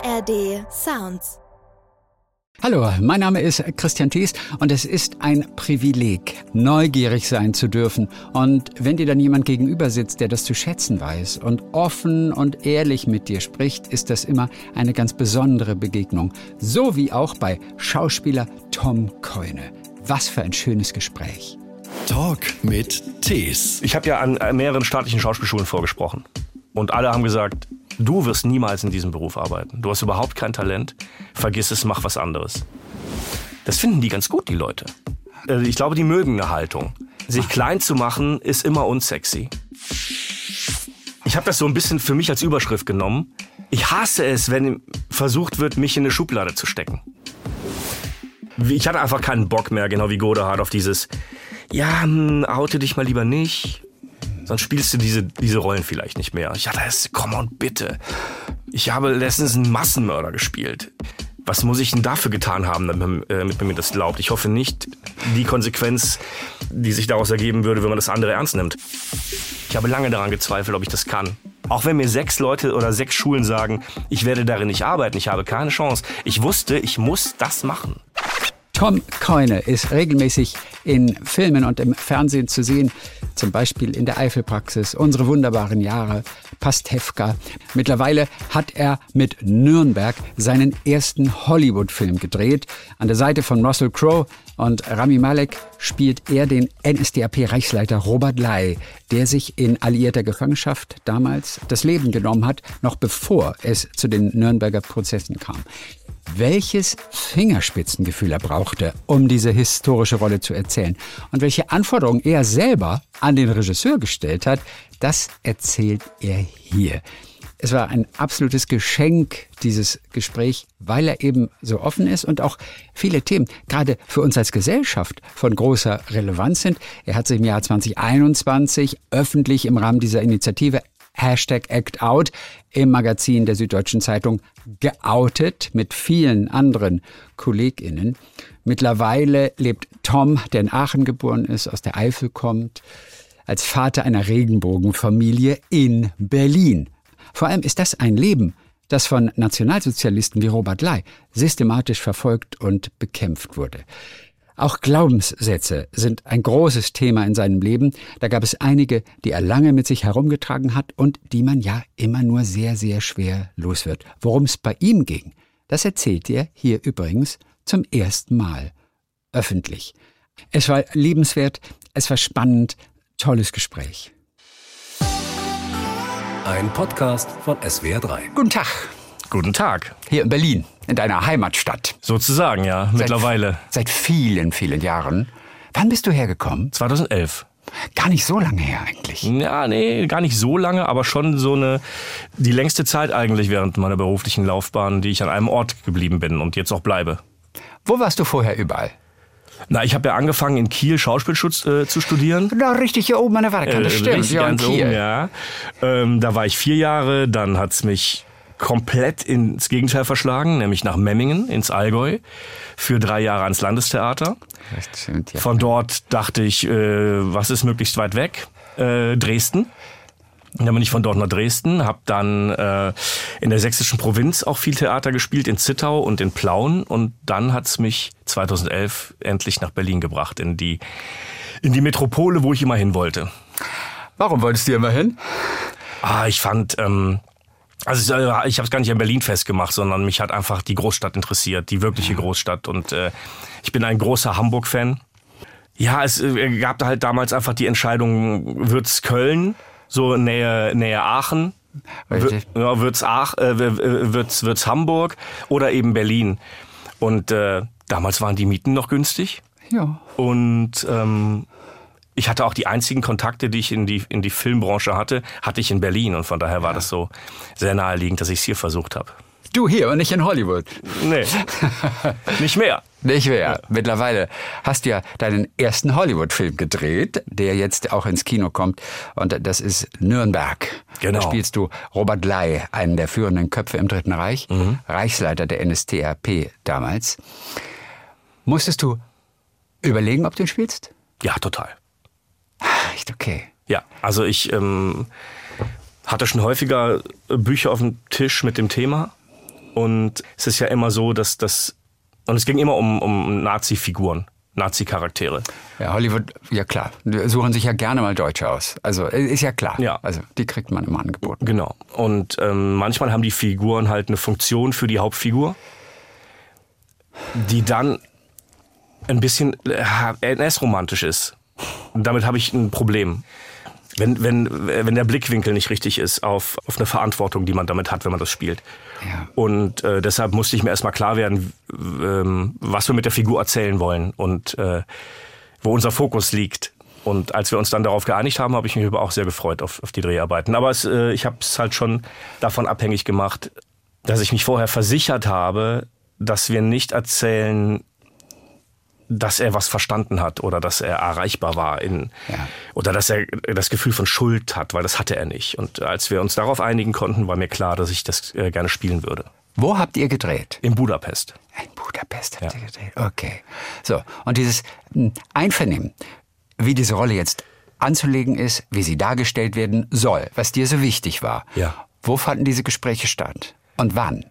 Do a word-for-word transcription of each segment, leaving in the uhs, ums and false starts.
R D Sounds. Hallo, mein Name ist Christian Thies und es ist ein Privileg, neugierig sein zu dürfen. Und wenn dir dann jemand gegenüber sitzt, der das zu schätzen weiß und offen und ehrlich mit dir spricht, ist das immer eine ganz besondere Begegnung. So wie auch bei Schauspieler Tom Keune. Was für ein schönes Gespräch. Talk mit Thies. Ich habe ja an mehreren staatlichen Schauspielschulen vorgesprochen. Und alle haben gesagt, du wirst niemals in diesem Beruf arbeiten. Du hast überhaupt kein Talent. Vergiss es, mach was anderes. Das finden die ganz gut, die Leute. Ich glaube, die mögen eine Haltung. Sich klein zu machen, ist immer unsexy. Ich habe das so ein bisschen für mich als Überschrift genommen. Ich hasse es, wenn versucht wird, mich in eine Schublade zu stecken. Ich hatte einfach keinen Bock mehr, genau wie Godehard, auf dieses, ja, oute dich mal lieber nicht. Sonst spielst du diese, diese Rollen vielleicht nicht mehr. Ich dachte, komm on, bitte. Ich habe letztens einen Massenmörder gespielt. Was muss ich denn dafür getan haben, damit man mir das glaubt? Ich hoffe nicht die Konsequenz, die sich daraus ergeben würde, wenn man das andere ernst nimmt. Ich habe lange daran gezweifelt, ob ich das kann. Auch wenn mir sechs Leute oder sechs Schulen sagen, ich werde darin nicht arbeiten, ich habe keine Chance. Ich wusste, ich muss das machen. Tom Keune ist regelmäßig in Filmen und im Fernsehen zu sehen, zum Beispiel in der Eifelpraxis, Unsere wunderbaren Jahre, Pastewka. Mittlerweile hat er mit Nürnberg seinen ersten Hollywood-Film gedreht. An der Seite von Russell Crowe und Rami Malek spielt er den N S D A P-Reichsleiter Robert Ley, der sich in alliierter Gefangenschaft damals das Leben genommen hat, noch bevor es zu den Nürnberger Prozessen kam. Welches Fingerspitzengefühl er brauchte, um diese historische Rolle zu erzählen und welche Anforderungen er selber an den Regisseur gestellt hat, das erzählt er hier. Es war ein absolutes Geschenk, dieses Gespräch, weil er eben so offen ist und auch viele Themen, gerade für uns als Gesellschaft, von großer Relevanz sind. Er hat sich im Jahr zwanzig einundzwanzig öffentlich im Rahmen dieser Initiative Hashtag Act Out im Magazin der Süddeutschen Zeitung geoutet mit vielen anderen KollegInnen. Mittlerweile lebt Tom, der in Aachen geboren ist, aus der Eifel kommt, als Vater einer Regenbogenfamilie in Berlin. Vor allem ist das ein Leben, das von Nationalsozialisten wie Robert Ley systematisch verfolgt und bekämpft wurde. Auch Glaubenssätze sind ein großes Thema in seinem Leben. Da gab es einige, die er lange mit sich herumgetragen hat und die man ja immer nur sehr, sehr schwer los wird. Worum es bei ihm ging, das erzählt er hier übrigens zum ersten Mal öffentlich. Es war liebenswert, es war spannend, tolles Gespräch. Ein Podcast von S W R drei. Guten Tag. Guten Tag. Hier in Berlin, in deiner Heimatstadt. Sozusagen, ja, mittlerweile. Seit, seit vielen, vielen Jahren. Wann bist du hergekommen? zweitausendelf. Gar nicht so lange her eigentlich. Ja, nee, gar nicht so lange, aber schon so eine, die längste Zeit eigentlich während meiner beruflichen Laufbahn, die ich an einem Ort geblieben bin und jetzt auch bleibe. Wo warst du vorher überall? Na, ich habe ja angefangen in Kiel Schauspielschutz äh, zu studieren. Da richtig hier oben an der Wahlkante, das äh, stimmt. Ja, in Kiel. Oben, ja. Ähm, da war ich vier Jahre, dann hat's mich komplett ins Gegenteil verschlagen, nämlich nach Memmingen ins Allgäu für drei Jahre ans Landestheater. Das stimmt, ja. Von dort dachte ich, äh, was ist möglichst weit weg? Äh, Dresden. Dann bin ich von dort nach Dresden, habe dann äh, in der sächsischen Provinz auch viel Theater gespielt, in Zittau und in Plauen. Und dann hat's mich zweitausendelf endlich nach Berlin gebracht, in die, in die Metropole, wo ich immer hin wollte. Warum wolltest du immer hin? Ah, ich fand... Ähm, Also ich, ich habe es gar nicht in Berlin festgemacht, sondern mich hat einfach die Großstadt interessiert, die wirkliche Großstadt. Und äh, ich bin ein großer Hamburg-Fan. Ja, es äh, gab da halt damals einfach die Entscheidung, wird's Köln, so Nähe, Nähe Aachen, Richtig. ja, wird's, Ach, äh, wird's, wird's Hamburg oder eben Berlin. Und äh, damals waren die Mieten noch günstig. Ja. Und ähm, ich hatte auch die einzigen Kontakte, die ich in die in die Filmbranche hatte, hatte ich in Berlin. Und von daher war das so sehr naheliegend, dass ich es hier versucht habe. Du hier und nicht in Hollywood. Nee, nicht mehr. Nicht mehr. Ja. Mittlerweile hast du ja deinen ersten Hollywood-Film gedreht, der jetzt auch ins Kino kommt. Und das ist Nürnberg. Genau. Da spielst du Robert Ley, einen der führenden Köpfe im Dritten Reich, Mhm. Reichsleiter der N S D A P damals. Musstest du überlegen, ob du ihn spielst? Ja, total. Echt okay. Ja, also ich ähm, hatte schon häufiger Bücher auf dem Tisch mit dem Thema Und es ist ja immer so, dass das, und es ging immer um, um Nazi-Figuren, Nazi-Charaktere. Ja, Hollywood, ja klar, die suchen sich ja gerne mal Deutsche aus. Also ist ja klar. Ja. Also die kriegt man immer angeboten. Genau. Und ähm, manchmal haben die Figuren halt eine Funktion für die Hauptfigur, die dann ein bisschen äh, N S-romantisch ist. Und damit habe ich ein Problem. Wenn, wenn, wenn der Blickwinkel nicht richtig ist auf, auf eine Verantwortung, die man damit hat, wenn man das spielt. Ja. Und äh, deshalb musste ich mir erstmal klar werden, ähm, was wir mit der Figur erzählen wollen und äh, wo unser Fokus liegt. Und als wir uns dann darauf geeinigt haben, habe ich mich aber auch sehr gefreut auf, auf die Dreharbeiten. Aber es, äh, ich habe es halt schon davon abhängig gemacht, dass ich mich vorher versichert habe, dass wir nicht erzählen, dass er was verstanden hat oder dass er erreichbar war in, ja. oder dass er das Gefühl von Schuld hat, weil das hatte er nicht. Und als wir uns darauf einigen konnten, war mir klar, dass ich das äh, gerne spielen würde. Wo habt ihr gedreht? In Budapest. In Budapest habt Ja. ihr gedreht, okay. So, und dieses mh, Einvernehmen, wie diese Rolle jetzt anzulegen ist, wie sie dargestellt werden soll, was dir so wichtig war. Ja. Wo fanden diese Gespräche statt? Und wann?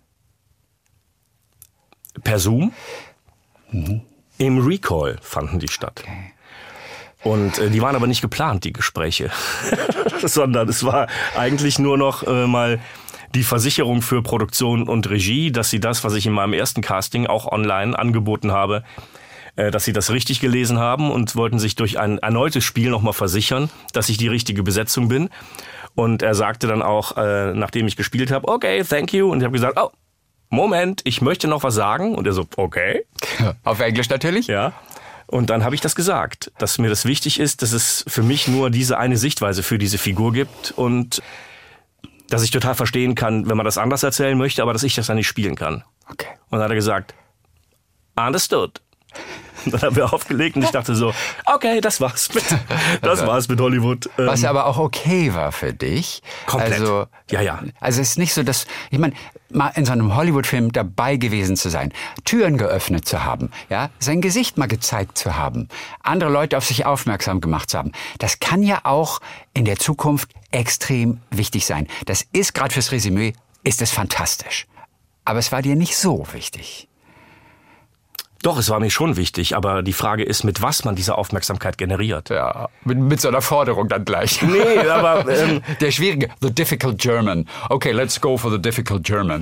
Per Zoom. Mhm. Im Recall fanden die statt. Okay. Und äh, die waren aber nicht geplant, die Gespräche. Sondern es war eigentlich nur noch äh, mal die Versicherung für Produktion und Regie, dass sie das, was ich in meinem ersten Casting auch online angeboten habe, äh, dass sie das richtig gelesen haben und wollten sich durch ein erneutes Spiel nochmal versichern, dass ich die richtige Besetzung bin. Und er sagte dann auch, äh, nachdem ich gespielt habe, okay, thank you. Und ich habe gesagt, oh, Moment, ich möchte noch was sagen. Und er so, okay. Auf Englisch natürlich? Ja. Und dann habe ich das gesagt, dass mir das wichtig ist, dass es für mich nur diese eine Sichtweise für diese Figur gibt und dass ich total verstehen kann, wenn man das anders erzählen möchte, aber dass ich das dann nicht spielen kann. Okay. Und dann hat er gesagt, understood. Und dann haben wir aufgelegt und ich dachte so, okay, das war's mit, das war's mit Hollywood. Was Ähm, aber auch okay war für dich. Komplett. Also, Ja, ja. Also es ist nicht so, dass, ich meine, mal in so einem Hollywood-Film dabei gewesen zu sein, Türen geöffnet zu haben, ja, sein Gesicht mal gezeigt zu haben, andere Leute auf sich aufmerksam gemacht zu haben, das kann ja auch in der Zukunft extrem wichtig sein. Das ist gerade fürs Resümee, ist es fantastisch. Aber es war dir nicht so wichtig. Doch, es war mir schon wichtig, aber die Frage ist, mit was man diese Aufmerksamkeit generiert. Ja, mit, mit so einer Forderung dann gleich. Nee, aber ähm, der schwierige, the difficult German. Okay, let's go for the difficult German.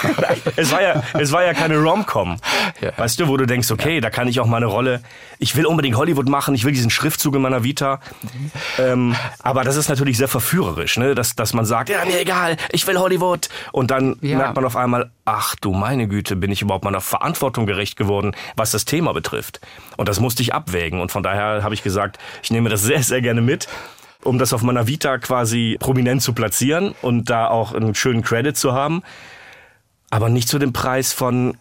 es war ja, es war ja keine Rom-Com. Ja. Weißt du, wo du denkst, okay, ja. da kann ich auch mal eine Rolle, ich will unbedingt Hollywood machen, ich will diesen Schriftzug in meiner Vita. Mhm. Ähm, aber das ist natürlich sehr verführerisch, ne? dass, dass man sagt, ja, mir egal, ich will Hollywood. Und dann Ja. merkt man auf einmal, ach du meine Güte, bin ich überhaupt meiner Verantwortung gerecht geworden, was das Thema betrifft. Und das musste ich abwägen. Und von daher habe ich gesagt, ich nehme das sehr, sehr gerne mit, um das auf meiner Vita quasi prominent zu platzieren und da auch einen schönen Credit zu haben. Aber nicht zu dem Preis von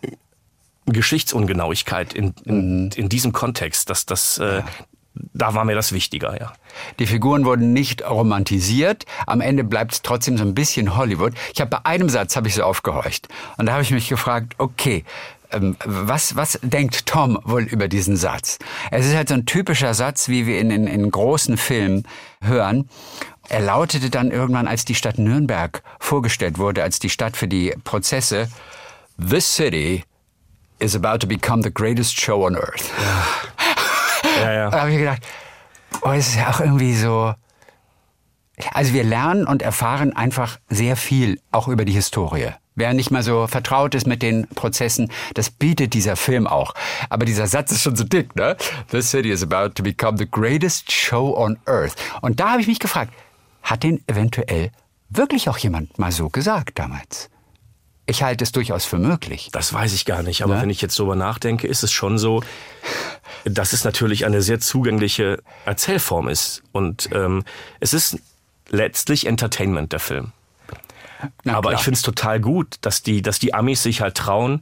Geschichtsungenauigkeit in, in, mhm. in diesem Kontext. Das, das, äh, da war mir das wichtiger, ja. Die Figuren wurden nicht romantisiert. Am Ende bleibt es trotzdem so ein bisschen Hollywood. Ich habe bei einem Satz habe ich so aufgehorcht. Und da habe ich mich gefragt, okay, ähm, was, was denkt Tom wohl über diesen Satz? Es ist halt so ein typischer Satz, wie wir in, in, in großen Filmen hören. Er lautete dann irgendwann, als die Stadt Nürnberg vorgestellt wurde, als die Stadt für die Prozesse, "This city is about to become the greatest show on earth." Ja, ja. Da habe ich gedacht, oh, es ist ja auch irgendwie so. Also wir lernen und erfahren einfach sehr viel, auch über die Historie. Wer nicht mal so vertraut ist mit den Prozessen, das bietet dieser Film auch. Aber dieser Satz ist schon so dick, ne? "This city is about to become the greatest show on earth." Und da habe ich mich gefragt, hat den eventuell wirklich auch jemand mal so gesagt damals? Ich halte es durchaus für möglich. Das weiß ich gar nicht, aber Ja? wenn ich jetzt drüber nachdenke, ist es schon so, dass es natürlich eine sehr zugängliche Erzählform ist. Und ähm, es ist letztlich Entertainment, der Film. Na aber klar. ich finde es total gut, dass die, dass die Amis sich halt trauen,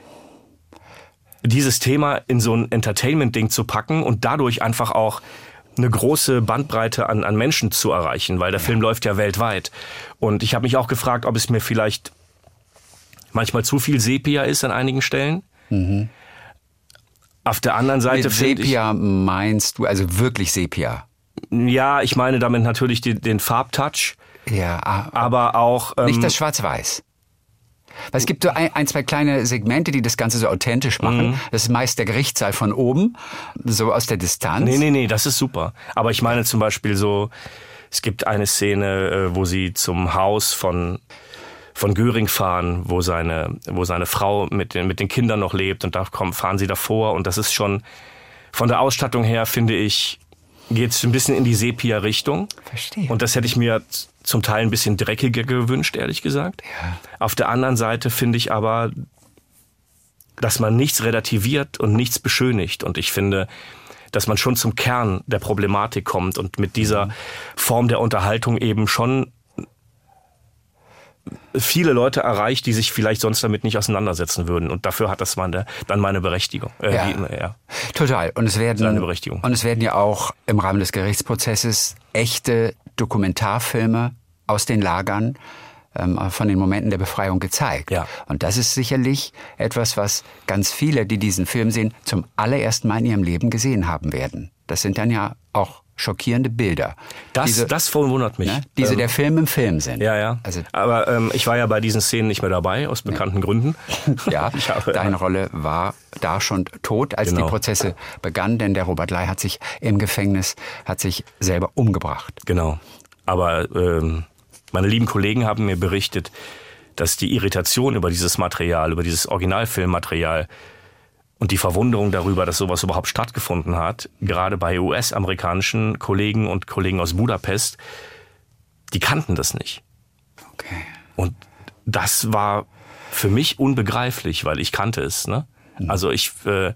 dieses Thema in so ein Entertainment-Ding zu packen und dadurch einfach auch eine große Bandbreite an, an Menschen zu erreichen, weil der ja. Film läuft ja weltweit. Und ich habe mich auch gefragt, ob es mir vielleicht manchmal zu viel Sepia ist an einigen Stellen. Mhm. Auf der anderen Seite Mit finde ich... Sepia meinst du, also wirklich Sepia? Ja, ich meine damit natürlich den, den Farbtouch, Ja, ah, aber auch... Ähm, nicht das Schwarz-Weiß. Weil es gibt so ein, ein, zwei kleine Segmente, die das Ganze so authentisch machen. Mhm. Das ist meist der Gerichtssaal von oben, so aus der Distanz. Nee, nee, nee, das ist super. Aber ich meine zum Beispiel so, es gibt eine Szene, wo sie zum Haus von, von Göring fahren, wo seine, wo seine Frau mit den, mit den Kindern noch lebt und da kommen, fahren sie davor und das ist schon, von der Ausstattung her, finde ich, geht es ein bisschen in die Sepia-Richtung. Verstehe. Und das hätte ich mir zum Teil ein bisschen dreckiger gewünscht, ehrlich gesagt. Ja. Auf der anderen Seite finde ich aber, dass man nichts relativiert und nichts beschönigt. Und ich finde, dass man schon zum Kern der Problematik kommt und mit dieser mhm. Form der Unterhaltung eben schon viele Leute erreicht, die sich vielleicht sonst damit nicht auseinandersetzen würden. Und dafür hat das meine, dann meine Berechtigung. Äh, ja. Die, ja. Total. Und es werden, Seine Berechtigung. Und es werden ja auch im Rahmen des Gerichtsprozesses echte Dokumentarfilme aus den Lagern ähm, von den Momenten der Befreiung gezeigt. Ja. Und das ist sicherlich etwas, was ganz viele, die diesen Film sehen, zum allerersten Mal in ihrem Leben gesehen haben werden. Das sind dann ja auch schockierende Bilder. Das, diese, das verwundert mich. Ne, diese ähm, der Film im Film sind. Ja, ja. Also, aber ähm, ich war ja bei diesen Szenen nicht mehr dabei, aus bekannten ja. Gründen. Ja, ich habe, deine Rolle war da schon tot, als genau. die Prozesse begannen, denn der Robert Ley hat sich im Gefängnis, hat sich selber umgebracht. Genau. Aber ähm, meine lieben Kollegen haben mir berichtet, dass die Irritation über dieses Material, über dieses Originalfilmmaterial und die Verwunderung darüber, dass sowas überhaupt stattgefunden hat, gerade bei U S-amerikanischen Kollegen und Kollegen aus Budapest, die kannten das nicht. Okay. Und das war für mich unbegreiflich, weil ich kannte es. Ne? Mhm. Also ich, äh,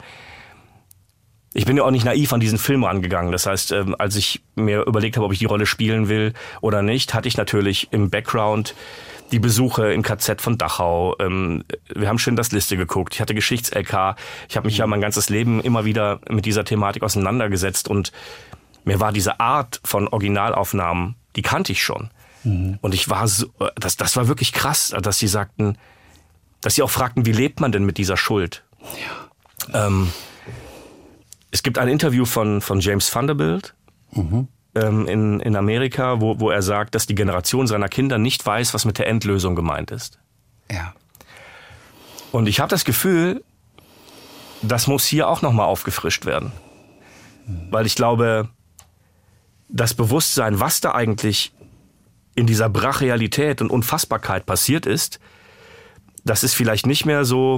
ich bin ja auch nicht naiv an diesen Film rangegangen. Das heißt, ähm, als ich mir überlegt habe, ob ich die Rolle spielen will oder nicht, hatte ich natürlich im Background die Besuche im K Z von Dachau. Ähm, wir haben schön das Liste geguckt. Ich hatte Geschichts-L K. Ich habe mich ja mein ganzes Leben immer wieder mit dieser Thematik auseinandergesetzt und mir war diese Art von Originalaufnahmen, die kannte ich schon. Mhm. Und ich war so, das, das war wirklich krass, dass sie sagten, dass sie auch fragten, wie lebt man denn mit dieser Schuld? Ja. Ähm, es gibt ein Interview von, von James Vanderbilt, mhm. in, in Amerika, wo, wo er sagt, dass die Generation seiner Kinder nicht weiß, was mit der Endlösung gemeint ist. Ja. Und ich habe das Gefühl, das muss hier auch nochmal aufgefrischt werden. Mhm. Weil ich glaube, das Bewusstsein, was da eigentlich in dieser Brachialität und Unfassbarkeit passiert ist, das ist vielleicht nicht mehr so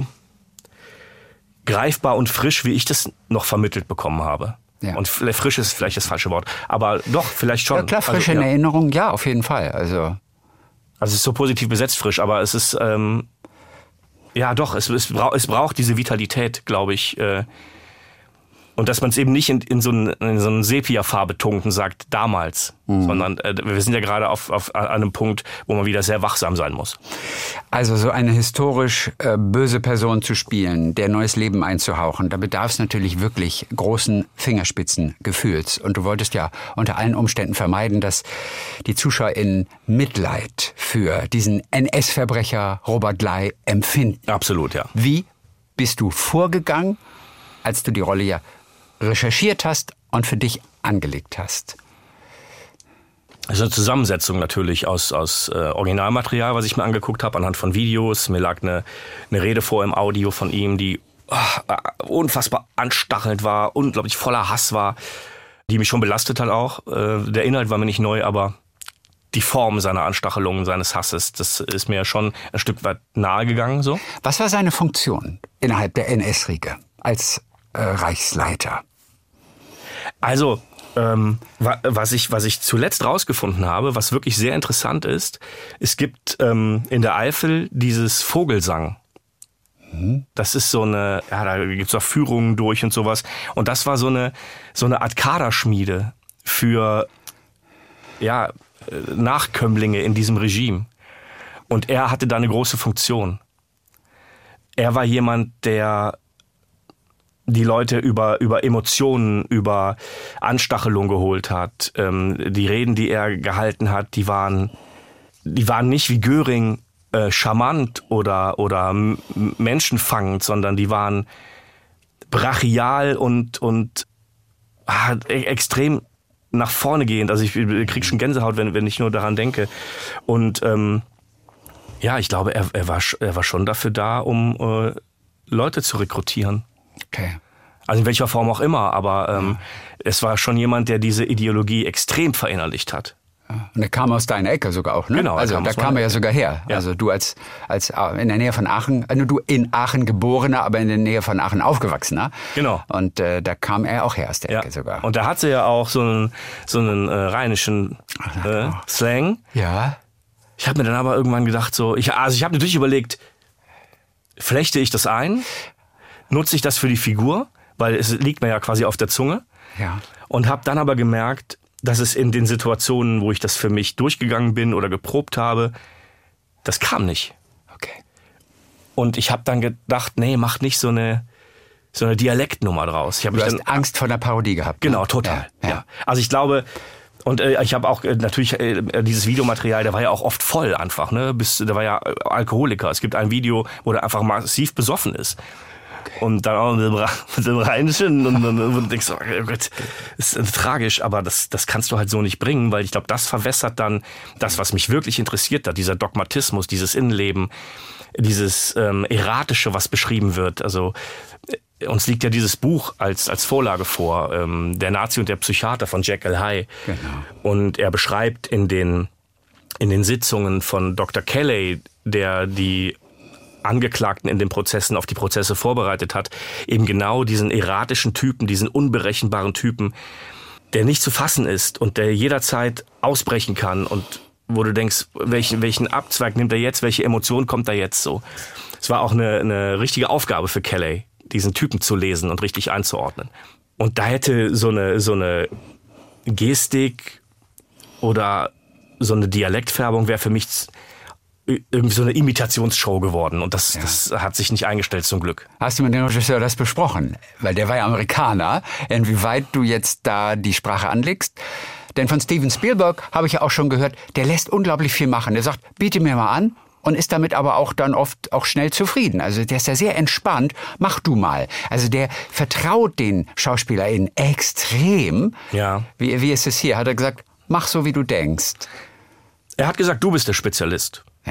greifbar und frisch, wie ich das noch vermittelt bekommen habe. Ja. Und frisch ist vielleicht das falsche Wort. Aber doch, vielleicht schon. Ja klar, frische also, in ja. Erinnerung, ja, auf jeden Fall. Also, also es ist so positiv besetzt frisch, aber es ist, ähm, ja doch, es, es, bra- es braucht diese Vitalität, glaube ich. Äh, und dass man es eben nicht in, in so einen, in so einen Sepia-Farbe tunkt und sagt, damals. Mhm. Sondern äh, wir sind ja gerade auf, auf an einem Punkt, wo man wieder sehr wachsam sein muss. Also so eine historisch äh, böse Person zu spielen, der neues Leben einzuhauchen, da bedarf es natürlich wirklich großen Fingerspitzengefühls. Und du wolltest ja unter allen Umständen vermeiden, dass die ZuschauerInnen Mitleid für diesen N S-Verbrecher Robert Ley empfinden. Absolut, ja. Wie bist du vorgegangen, als du die Rolle ja recherchiert hast und für dich angelegt hast? Also eine Zusammensetzung natürlich aus, aus äh, Originalmaterial, was ich mir angeguckt habe, anhand von Videos. Mir lag eine, eine Rede vor im Audio von ihm, die oh, unfassbar anstachelnd war, unglaublich voller Hass war, die mich schon belastet hat auch. Äh, der Inhalt war mir nicht neu, aber die Form seiner Anstachelung, seines Hasses, das ist mir schon ein Stück weit nahe gegangen. So. Was war seine Funktion innerhalb der N S-Riege als äh, Reichsleiter? Also, ähm, was ich, was ich zuletzt rausgefunden habe, was wirklich sehr interessant ist, es gibt ähm, in der Eifel dieses Vogelsang. Mhm. Das ist so eine, ja, da gibt's auch Führungen durch und sowas. Und das war so eine, so eine Art Kaderschmiede für, ja, Nachkömmlinge in diesem Regime. Und er hatte da eine große Funktion. Er war jemand, der die Leute über, über Emotionen, über Anstachelung geholt hat. Ähm, die Reden, die er gehalten hat, die waren, die waren nicht wie Göring äh, charmant oder, oder m- menschenfangend, sondern die waren brachial und, und ah, e- extrem nach vorne gehend. Also ich krieg schon Gänsehaut, wenn, wenn ich nur daran denke. Und ähm, Ja, ich glaube, er, er, war, er war schon dafür da, um äh, Leute zu rekrutieren. Okay. Also in welcher Form auch immer, aber ähm, ja. es war schon jemand, der diese Ideologie extrem verinnerlicht hat. Ja. Und er kam aus deiner Ecke sogar auch, ne? Genau. Also kam da kam er ja sogar her. Ja. Also du als, als in der Nähe von Aachen, also du in Aachen geborener, aber in der Nähe von Aachen aufgewachsener. Genau. Und äh, da kam er auch her aus der ja. Ecke sogar. Und da hatte ja auch so einen, so einen äh, rheinischen äh, Slang. Ja. Ich habe mir dann aber irgendwann gedacht, so, ich, also ich habe natürlich überlegt, flechte ich das ein? Nutze ich das für die Figur? Weil es liegt mir ja quasi auf der Zunge. Ja. Und habe dann aber gemerkt, dass es in den Situationen, wo ich das für mich durchgegangen bin oder geprobt habe, das kam nicht. Okay. Und ich habe dann gedacht, nee, mach nicht so eine, so eine Dialektnummer draus. Ich hab du mich hast dann, Angst vor der Parodie gehabt. Genau, ne? total. Ja, Ja. ja. Also ich glaube... Und äh, ich habe auch äh, natürlich äh, dieses Videomaterial, der war ja auch oft voll einfach, ne? Bis, der war ja äh, Alkoholiker. Es gibt ein Video, wo der einfach massiv besoffen ist. Okay. Und dann auch mit dem, mit dem Rheinischen und dann denkst du, oh Gott, ist äh, tragisch, aber das, das kannst du halt so nicht bringen, weil ich glaube, das verwässert dann das, was mich wirklich interessiert hat, dieser Dogmatismus, dieses Innenleben, dieses ähm, Erratische, was beschrieben wird. Also uns liegt ja dieses Buch als, als Vorlage vor, ähm, Der Nazi und der Psychiater von Jekyll Hyde. Genau. Und er beschreibt in den, in den Sitzungen von Doktor Kelly, der die Angeklagten in den Prozessen auf die Prozesse vorbereitet hat, eben genau diesen erratischen Typen, diesen unberechenbaren Typen, der nicht zu fassen ist und der jederzeit ausbrechen kann und wo du denkst, welchen, welchen Abzweig nimmt er jetzt, welche Emotion kommt da jetzt so. Es war auch eine, eine richtige Aufgabe für Kelly, diesen Typen zu lesen und richtig einzuordnen. Und da hätte so eine, so eine Gestik oder so eine Dialektfärbung wäre für mich irgendwie so eine Imitationsshow geworden. Und das, ja. das hat sich nicht eingestellt, zum Glück. Hast du mit dem Regisseur das besprochen? Weil der war ja Amerikaner. Inwieweit du jetzt da die Sprache anlegst? Denn von Steven Spielberg habe ich ja auch schon gehört, der lässt unglaublich viel machen. Der sagt, biete mir mal an. Und ist damit aber auch dann oft auch schnell zufrieden. Also der ist ja sehr entspannt. Mach du mal. Also der vertraut den SchauspielerInnen extrem. Ja. Wie, wie ist es hier? Hat er gesagt, mach so, wie du denkst. Er hat gesagt, du bist der Spezialist. Ja.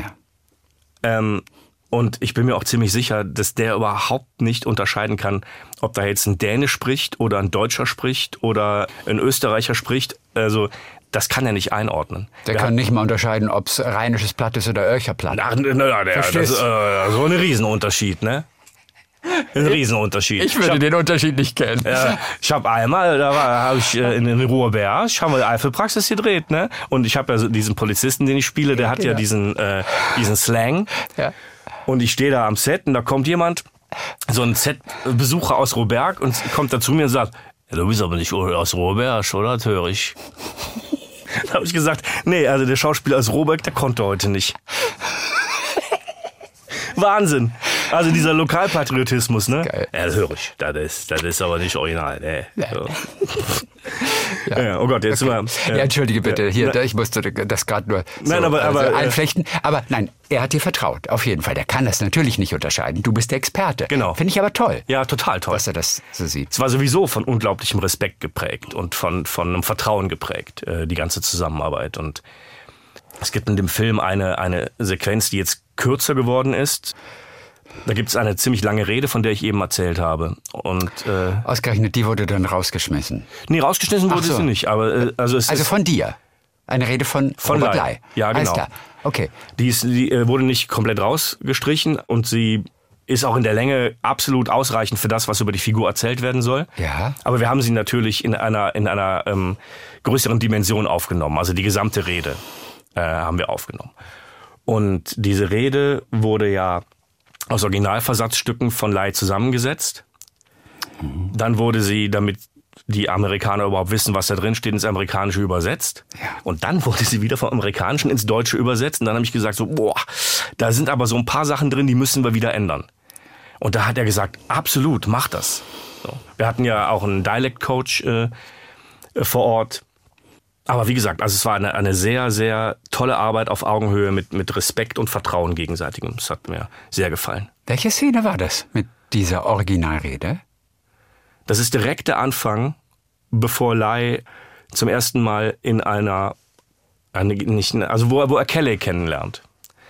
Ähm, und ich bin mir auch ziemlich sicher, dass der überhaupt nicht unterscheiden kann, ob da jetzt ein Däne spricht oder ein Deutscher spricht oder ein Österreicher spricht. Also das kann er nicht einordnen. Der, der kann nicht mal unterscheiden, ob es rheinisches Platt ist oder Örcher Platt. Ach, na, na, der, das ist äh, so ein Riesenunterschied, ne? Ein Riesenunterschied. Ich würde ich hab, den Unterschied nicht kennen. Ja, ich habe einmal, da habe ich äh, in den Ruhrberg, haben wir Eifelpraxis gedreht, ne? Und ich habe ja so diesen Polizisten, den ich spiele, der hat genau. ja diesen, äh, diesen Slang. Ja. Und ich stehe da am Set und da kommt jemand, so ein Set-Besucher aus Ruhrberg und kommt da zu mir und sagt, ja, du bist aber nicht aus Ruhrberg, oder? Das höre ich. Da habe ich gesagt, nee, also der Schauspieler aus Ruhrberg, der konnte heute nicht. Wahnsinn. Also dieser Lokalpatriotismus, ne? Geil. Ja, das höre ich. Das ist, das ist aber nicht original, ne? So. Ja. Ja, oh Gott, jetzt okay. mal. Ja. Ja, entschuldige bitte, hier, ja. ich musste das gerade nur so nein, aber, aber, also einflechten. Aber nein, er hat dir vertraut, auf jeden Fall. Der kann das natürlich nicht unterscheiden. Du bist der Experte. Genau. Finde ich aber toll. Ja, total toll. Dass er das so sieht. Es war sowieso von unglaublichem Respekt geprägt und von, von einem Vertrauen geprägt, äh, die ganze Zusammenarbeit. Und es gibt in dem Film eine, eine Sequenz, die jetzt kürzer geworden ist. Da gibt es eine ziemlich lange Rede, von der ich eben erzählt habe. Und, äh, ausgerechnet, die wurde dann rausgeschmissen? Nee, rausgeschmissen wurde so. sie nicht. Aber, äh, also es also ist von dir? Eine Rede von, von Robert Ley. Ley? Ja, genau. Alles klar. Okay. Die, ist, die äh, wurde nicht komplett rausgestrichen und sie ist auch in der Länge absolut ausreichend für das, was über die Figur erzählt werden soll. Ja. Aber wir haben sie natürlich in einer, in einer ähm, größeren Dimension aufgenommen. Also die gesamte Rede äh, haben wir aufgenommen. Und diese Rede wurde ja aus Originalversatzstücken von Ley zusammengesetzt. Mhm. Dann wurde sie, damit die Amerikaner überhaupt wissen, was da drin steht, ins Amerikanische übersetzt. Ja. Und dann wurde sie wieder vom Amerikanischen ins Deutsche übersetzt. Und dann habe ich gesagt, so, boah, da sind aber so ein paar Sachen drin, die müssen wir wieder ändern. Und da hat er gesagt, absolut, mach das. So. Wir hatten ja auch einen Dialect-Coach äh, vor Ort. Aber wie gesagt, also es war eine, eine sehr, sehr tolle Arbeit auf Augenhöhe mit, mit Respekt und Vertrauen gegenseitigem. Das hat mir sehr gefallen. Welche Szene war das mit dieser Originalrede? Das ist direkt der Anfang, bevor Ley zum ersten Mal in einer, eine, nicht, also wo, wo er Kelly kennenlernt.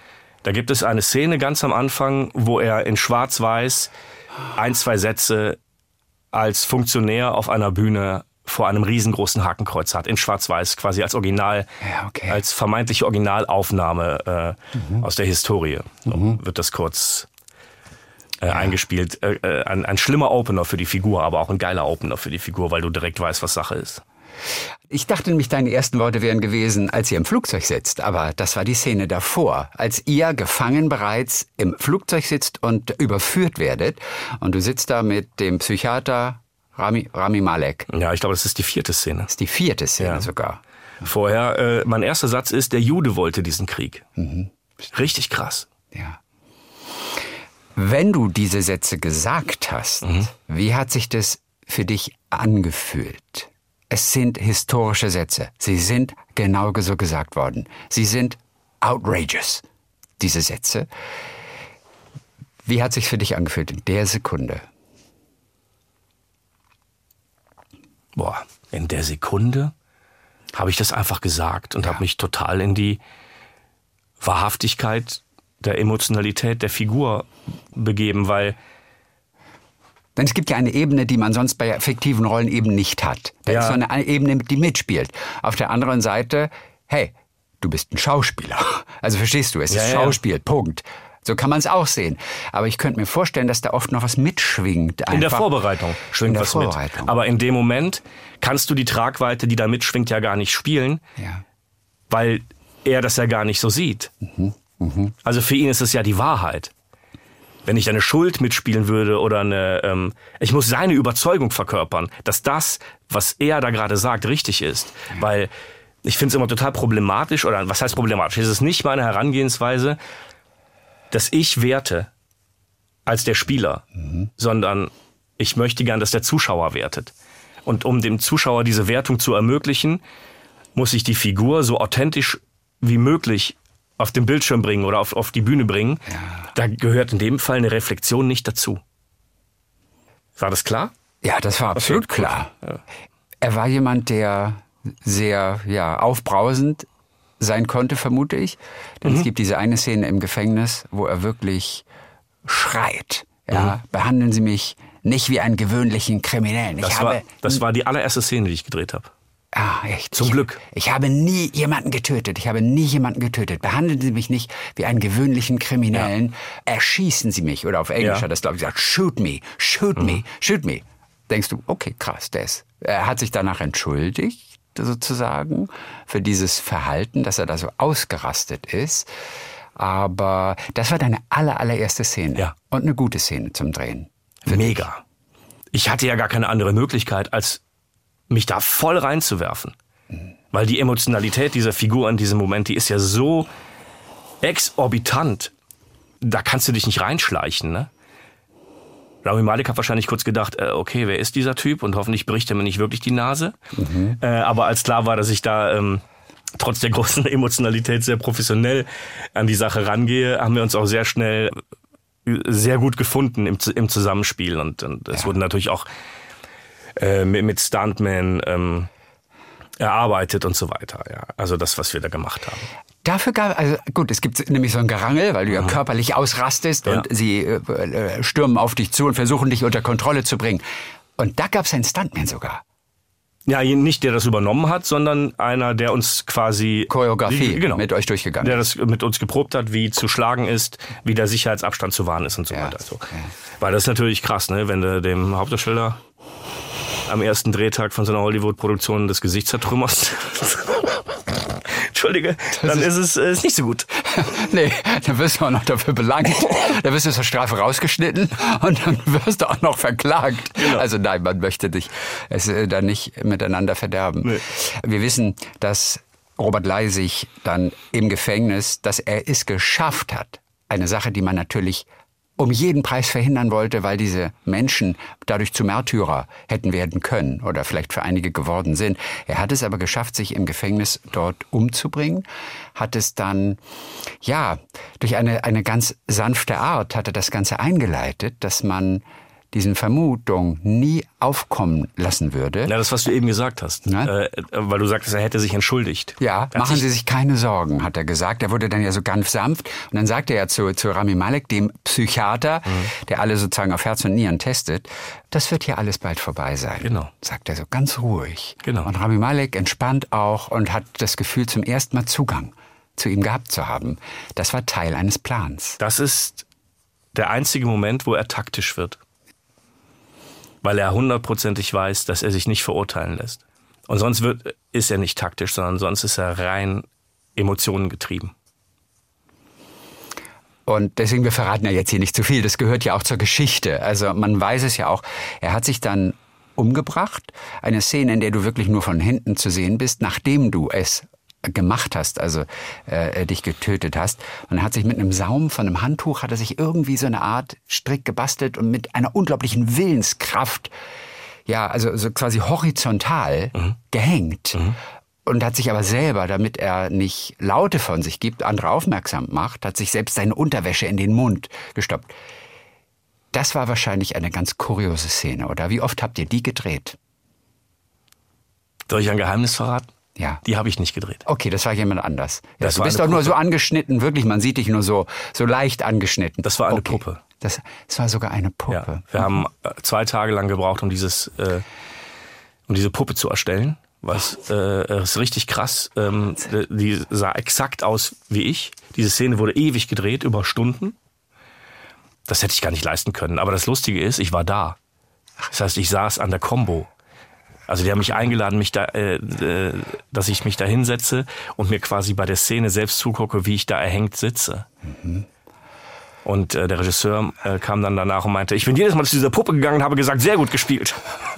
Da gibt es eine Szene ganz am Anfang, wo er in Schwarz-Weiß ein, zwei Sätze als Funktionär auf einer Bühne vor einem riesengroßen Hakenkreuz hat, in Schwarz-Weiß, quasi als Original, Ja, okay. als vermeintliche Originalaufnahme äh, mhm. aus der Historie. So mhm. wird das kurz äh, ja. eingespielt. Äh, ein, ein schlimmer Opener für die Figur, aber auch ein geiler Opener für die Figur, weil du direkt weißt, was Sache ist. Ich dachte nämlich, deine ersten Worte wären gewesen, als ihr im Flugzeug sitzt. Aber das war die Szene davor, als ihr gefangen bereits im Flugzeug sitzt und überführt werdet. Und du sitzt da mit dem Psychiater Rami, Rami Malek. Ja, ich glaube, das ist die vierte Szene. Das ist die vierte Szene ja. sogar. Vorher, äh, mein erster Satz ist, der Jude wollte diesen Krieg. Mhm. Richtig krass. Ja. Wenn du diese Sätze gesagt hast, mhm. wie hat sich das für dich angefühlt? Es sind historische Sätze. Sie sind genau so gesagt worden. Sie sind outrageous, diese Sätze. Wie hat sich für dich angefühlt in der Sekunde? Boah, in der Sekunde habe ich das einfach gesagt und ja. habe mich total in die Wahrhaftigkeit der Emotionalität der Figur begeben, weil Denn es gibt ja eine Ebene, die man sonst bei fiktiven Rollen eben nicht hat. Da ja. ist so eine Ebene, die mitspielt. Auf der anderen Seite, hey, du bist ein Schauspieler. Also verstehst du, es ja, ist ja. Schauspiel, Punkt. So kann man es auch sehen. Aber ich könnte mir vorstellen, dass da oft noch was mitschwingt. Einfach. In der Vorbereitung schwingt in der was Vorbereitung. mit. Aber in dem Moment kannst du die Tragweite, die da mitschwingt, ja gar nicht spielen, ja. weil er das ja gar nicht so sieht. Mhm. Mhm. Also für ihn ist es ja die Wahrheit. Wenn ich eine Schuld mitspielen würde oder eine, ähm, ich muss seine Überzeugung verkörpern, dass das, was er da gerade sagt, richtig ist. Ja. Weil ich finde es immer total problematisch, oder was heißt problematisch? Es ist nicht meine Herangehensweise, dass ich werte als der Spieler, mhm. sondern ich möchte gern, dass der Zuschauer wertet. Und um dem Zuschauer diese Wertung zu ermöglichen, muss ich die Figur so authentisch wie möglich auf den Bildschirm bringen oder auf, auf die Bühne bringen. Ja. Da gehört in dem Fall eine Reflexion nicht dazu. War das klar? Ja, das war absolut okay, klar. Ja. Er war jemand, der sehr ja, aufbrausend sein konnte, vermute ich. Denn mhm. es gibt diese eine Szene im Gefängnis, wo er wirklich schreit. Ja, mhm. Behandeln Sie mich nicht wie einen gewöhnlichen Kriminellen. Ich das, habe war, das war die allererste Szene, die ich gedreht habe. Ah, echt? Zum ich, Glück. Ich habe nie jemanden getötet. Ich habe nie jemanden getötet. Behandeln Sie mich nicht wie einen gewöhnlichen Kriminellen. Ja. Erschießen Sie mich. Oder auf Englisch ja. hat das, glaube ich, gesagt, shoot me, shoot mhm. me, shoot me. Denkst du, okay, krass, das. Er hat sich danach entschuldigt, sozusagen, für dieses Verhalten, dass er da so ausgerastet ist. Aber das war deine aller, allererste Szene. Ja. Und eine gute Szene zum Drehen. Mega. Ich hatte ja gar keine andere Möglichkeit, als mich da voll reinzuwerfen. Mhm. Weil die Emotionalität dieser Figur in diesem Moment, die ist ja so exorbitant. Da kannst du dich nicht reinschleichen, ne? Rami Malek hat wahrscheinlich kurz gedacht, äh, okay, wer ist dieser Typ? Und hoffentlich bricht er mir nicht wirklich die Nase. Mhm. Äh, aber als klar war, dass ich da ähm, trotz der großen Emotionalität sehr professionell an die Sache rangehe, haben wir uns auch sehr schnell sehr gut gefunden im, im Zusammenspiel. Und, und es ja. wurde natürlich auch äh, mit, mit Stuntman ähm, erarbeitet und so weiter. Ja. Also das, was wir da gemacht haben. Dafür gab also gut, es gibt nämlich so ein Gerangel, weil du ja mhm. körperlich ausrastest ja. und sie äh, stürmen auf dich zu und versuchen dich unter Kontrolle zu bringen. Und da gab es einen Stuntman sogar. Ja, nicht der das übernommen hat, sondern einer, der uns quasi Choreografie die, genau, mit euch durchgegangen der das mit uns geprobt hat, wie zu schlagen ist, wie der Sicherheitsabstand zu wahren ist und so ja. weiter. Also, weil das ist natürlich krass, ne, wenn du dem Hauptdarsteller am ersten Drehtag von so einer Hollywood-Produktion das Gesicht zertrümmerst. Entschuldige, dann ist es ist nicht so gut. Nee, dann wirst du auch noch dafür belangt. Dann wirst du zur Strafe rausgeschnitten und dann wirst du auch noch verklagt. Genau. Also nein, man möchte dich es dann nicht miteinander verderben. Nee. Wir wissen, dass Robert Leisig dann im Gefängnis, dass er es geschafft hat. Eine Sache, die man natürlich um jeden Preis verhindern wollte, weil diese Menschen dadurch zu Märtyrer hätten werden können oder vielleicht für einige geworden sind. Er hat es aber geschafft, sich im Gefängnis dort umzubringen, hat es dann, ja, durch eine, eine ganz sanfte Art hat er das Ganze eingeleitet, dass man diesen Vermutungen nie aufkommen lassen würde. Ja, das, was du eben gesagt hast. Äh, weil du sagtest, er hätte sich entschuldigt. Ja, machen Sie sich keine Sorgen, hat er gesagt. Er wurde dann ja so ganz sanft. Und dann sagte er zu, zu Rami Malek, dem Psychiater, mhm. der alle sozusagen auf Herz und Nieren testet, das wird hier alles bald vorbei sein. Genau. Sagt er so ganz ruhig. Genau. Und Rami Malek entspannt auch und hat das Gefühl, zum ersten Mal Zugang zu ihm gehabt zu haben. Das war Teil eines Plans. Das ist der einzige Moment, wo er taktisch wird. Weil er hundertprozentig weiß, dass er sich nicht verurteilen lässt. Und sonst wird, ist er nicht taktisch, sondern sonst ist er rein emotionengetrieben. Und deswegen, wir verraten ja jetzt hier nicht zu viel, das gehört ja auch zur Geschichte. Also man weiß es ja auch, er hat sich dann umgebracht. Eine Szene, in der du wirklich nur von hinten zu sehen bist, nachdem du es gemacht hast, also äh, dich getötet hast. Und er hat sich mit einem Saum von einem Handtuch, hat er sich irgendwie so eine Art Strick gebastelt und mit einer unglaublichen Willenskraft, ja, also so quasi horizontal mhm. gehängt. Mhm. Und hat sich aber selber, damit er nicht Laute von sich gibt, andere aufmerksam macht, hat sich selbst seine Unterwäsche in den Mund gestopft. Das war wahrscheinlich eine ganz kuriose Szene, oder? Wie oft habt ihr die gedreht? Soll ich ein Geheimnis verraten? Ja. Die habe ich nicht gedreht. Okay, das war jemand anders. Ja, das du bist doch nur so angeschnitten, wirklich, man sieht dich nur so, so leicht angeschnitten. Das war eine okay. Puppe. Das, das war sogar eine Puppe. Ja, wir mhm. haben zwei Tage lang gebraucht, um dieses, äh, um diese Puppe zu erstellen. Was äh, ist richtig krass. Ähm, die sah exakt aus wie ich. Diese Szene wurde ewig gedreht, über Stunden. Das hätte ich gar nicht leisten können. Aber das Lustige ist, ich war da. Das heißt, ich saß an der Combo. Also die haben mich eingeladen, mich da, äh, äh, dass ich mich da hinsetze und mir quasi bei der Szene selbst zugucke, wie ich da erhängt sitze. Mhm. Und äh, der Regisseur äh, kam dann danach und meinte, ich bin jedes Mal zu dieser Puppe gegangen und habe gesagt, sehr gut gespielt.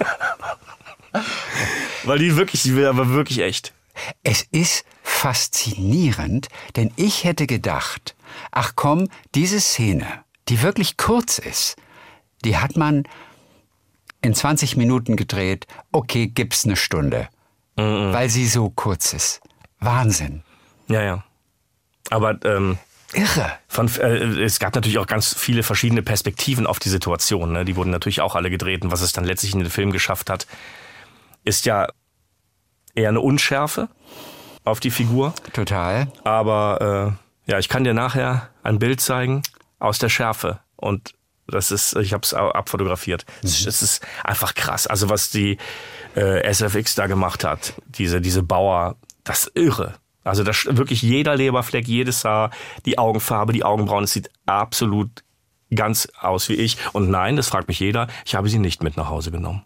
Weil die wirklich, die war wirklich echt. Es ist faszinierend, denn ich hätte gedacht, ach komm, diese Szene, die wirklich kurz ist, die hat man in zwanzig Minuten gedreht, okay, gibt's eine Stunde. Mhm. Weil sie so kurz ist. Wahnsinn. Ja, ja. Aber ähm, irre. Von, äh, es gab natürlich auch ganz viele verschiedene Perspektiven auf die Situation. Ne? Die wurden natürlich auch alle gedreht. Und was es dann letztlich in den Film geschafft hat, ist ja eher eine Unschärfe auf die Figur. Total. Aber äh, ja, ich kann dir nachher ein Bild zeigen aus der Schärfe. Und das ist, ich habe es abfotografiert. Es mhm. ist einfach krass. Also was die äh, S F X da gemacht hat, diese diese Bauer, das ist irre. Also das wirklich jeder Leberfleck, jedes Haar, die Augenfarbe, die Augenbrauen, es sieht absolut ganz aus wie ich. Und nein, das fragt mich jeder, ich habe sie nicht mit nach Hause genommen.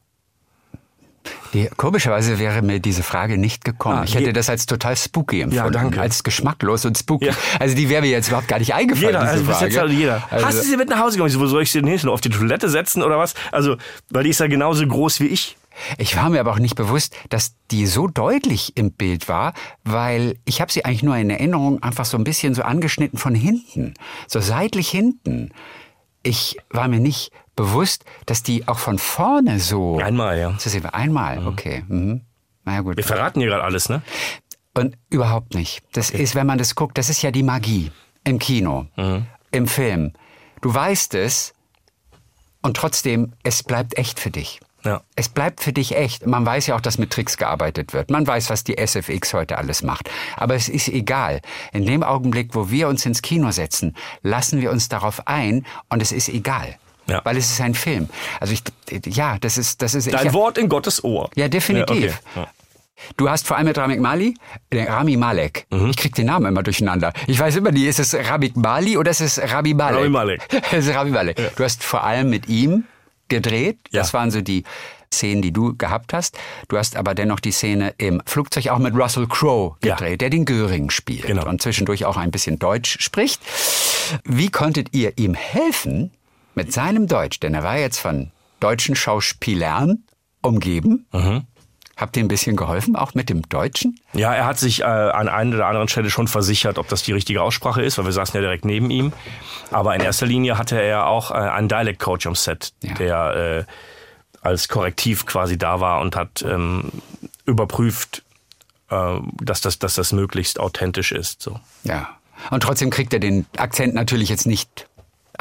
Die, komischerweise wäre mir diese Frage nicht gekommen. Ah, ich hätte je- das als total spooky empfunden. Ja, danke. Als geschmacklos und spooky. Ja. Also die wäre mir jetzt überhaupt gar nicht eingefallen, Jeder, diese also bis Frage. jetzt halt jeder. Also, Hast du sie mit nach Hause genommen? Ich so, wo soll ich sie denn hin? Auf die Toilette setzen oder was? Also, weil die ist ja genauso groß wie ich. ich war mir aber auch nicht bewusst, dass die so deutlich im Bild war, weil ich habe sie eigentlich nur in Erinnerung einfach so ein bisschen so angeschnitten von hinten. So seitlich hinten. Ich war mir nicht bewusst, dass die auch von vorne so... Einmal, ja. Das sehen wir einmal, mhm. okay. Mhm. Na ja, gut. Wir verraten hier gerade alles, ne? Und überhaupt nicht. Das ist, wenn man das guckt, das ist ja die Magie im Kino, mhm. im Film. Du weißt es und trotzdem, es bleibt echt für dich. Ja. Es bleibt für dich echt. Man weiß ja auch, dass mit Tricks gearbeitet wird. Man weiß, was die S F X heute alles macht. Aber es ist egal. In dem Augenblick, wo wir uns ins Kino setzen, lassen wir uns darauf ein und es ist egal. Ja. Weil es ist ein Film. Also ich, ja, das ist, das ist. Dein ich, Wort in Gottes Ohr. Ja, definitiv. Ja, okay. Ja. Du hast vor allem mit Rami Malek, äh, Rami Malek. Mhm. Ich krieg den Namen immer durcheinander. Ich weiß immer nie, ist es Rami Malek oder ist es Rami Malek? Rami Malek. Es ist Rami Malek. Ja. Du hast vor allem mit ihm gedreht. Ja. Das waren so die Szenen, die du gehabt hast. Du hast aber dennoch die Szene im Flugzeug auch mit Russell Crowe gedreht, ja. der den Göring spielt genau. und zwischendurch auch ein bisschen Deutsch spricht. Wie konntet ihr ihm helfen mit seinem Deutsch? Denn er war jetzt von deutschen Schauspielern umgeben. Mhm. Habt ihr ein bisschen geholfen, auch mit dem Deutschen? Ja, er hat sich äh, an einer oder anderen Stelle schon versichert, ob das die richtige Aussprache ist, weil wir saßen ja direkt neben ihm. Aber in erster Linie hatte er auch äh, einen Dialect-Coach am Set, ja. der äh, als Korrektiv quasi da war und hat ähm, überprüft, äh, dass, das, dass das möglichst authentisch ist. So. Ja, und trotzdem kriegt er den Akzent natürlich jetzt nicht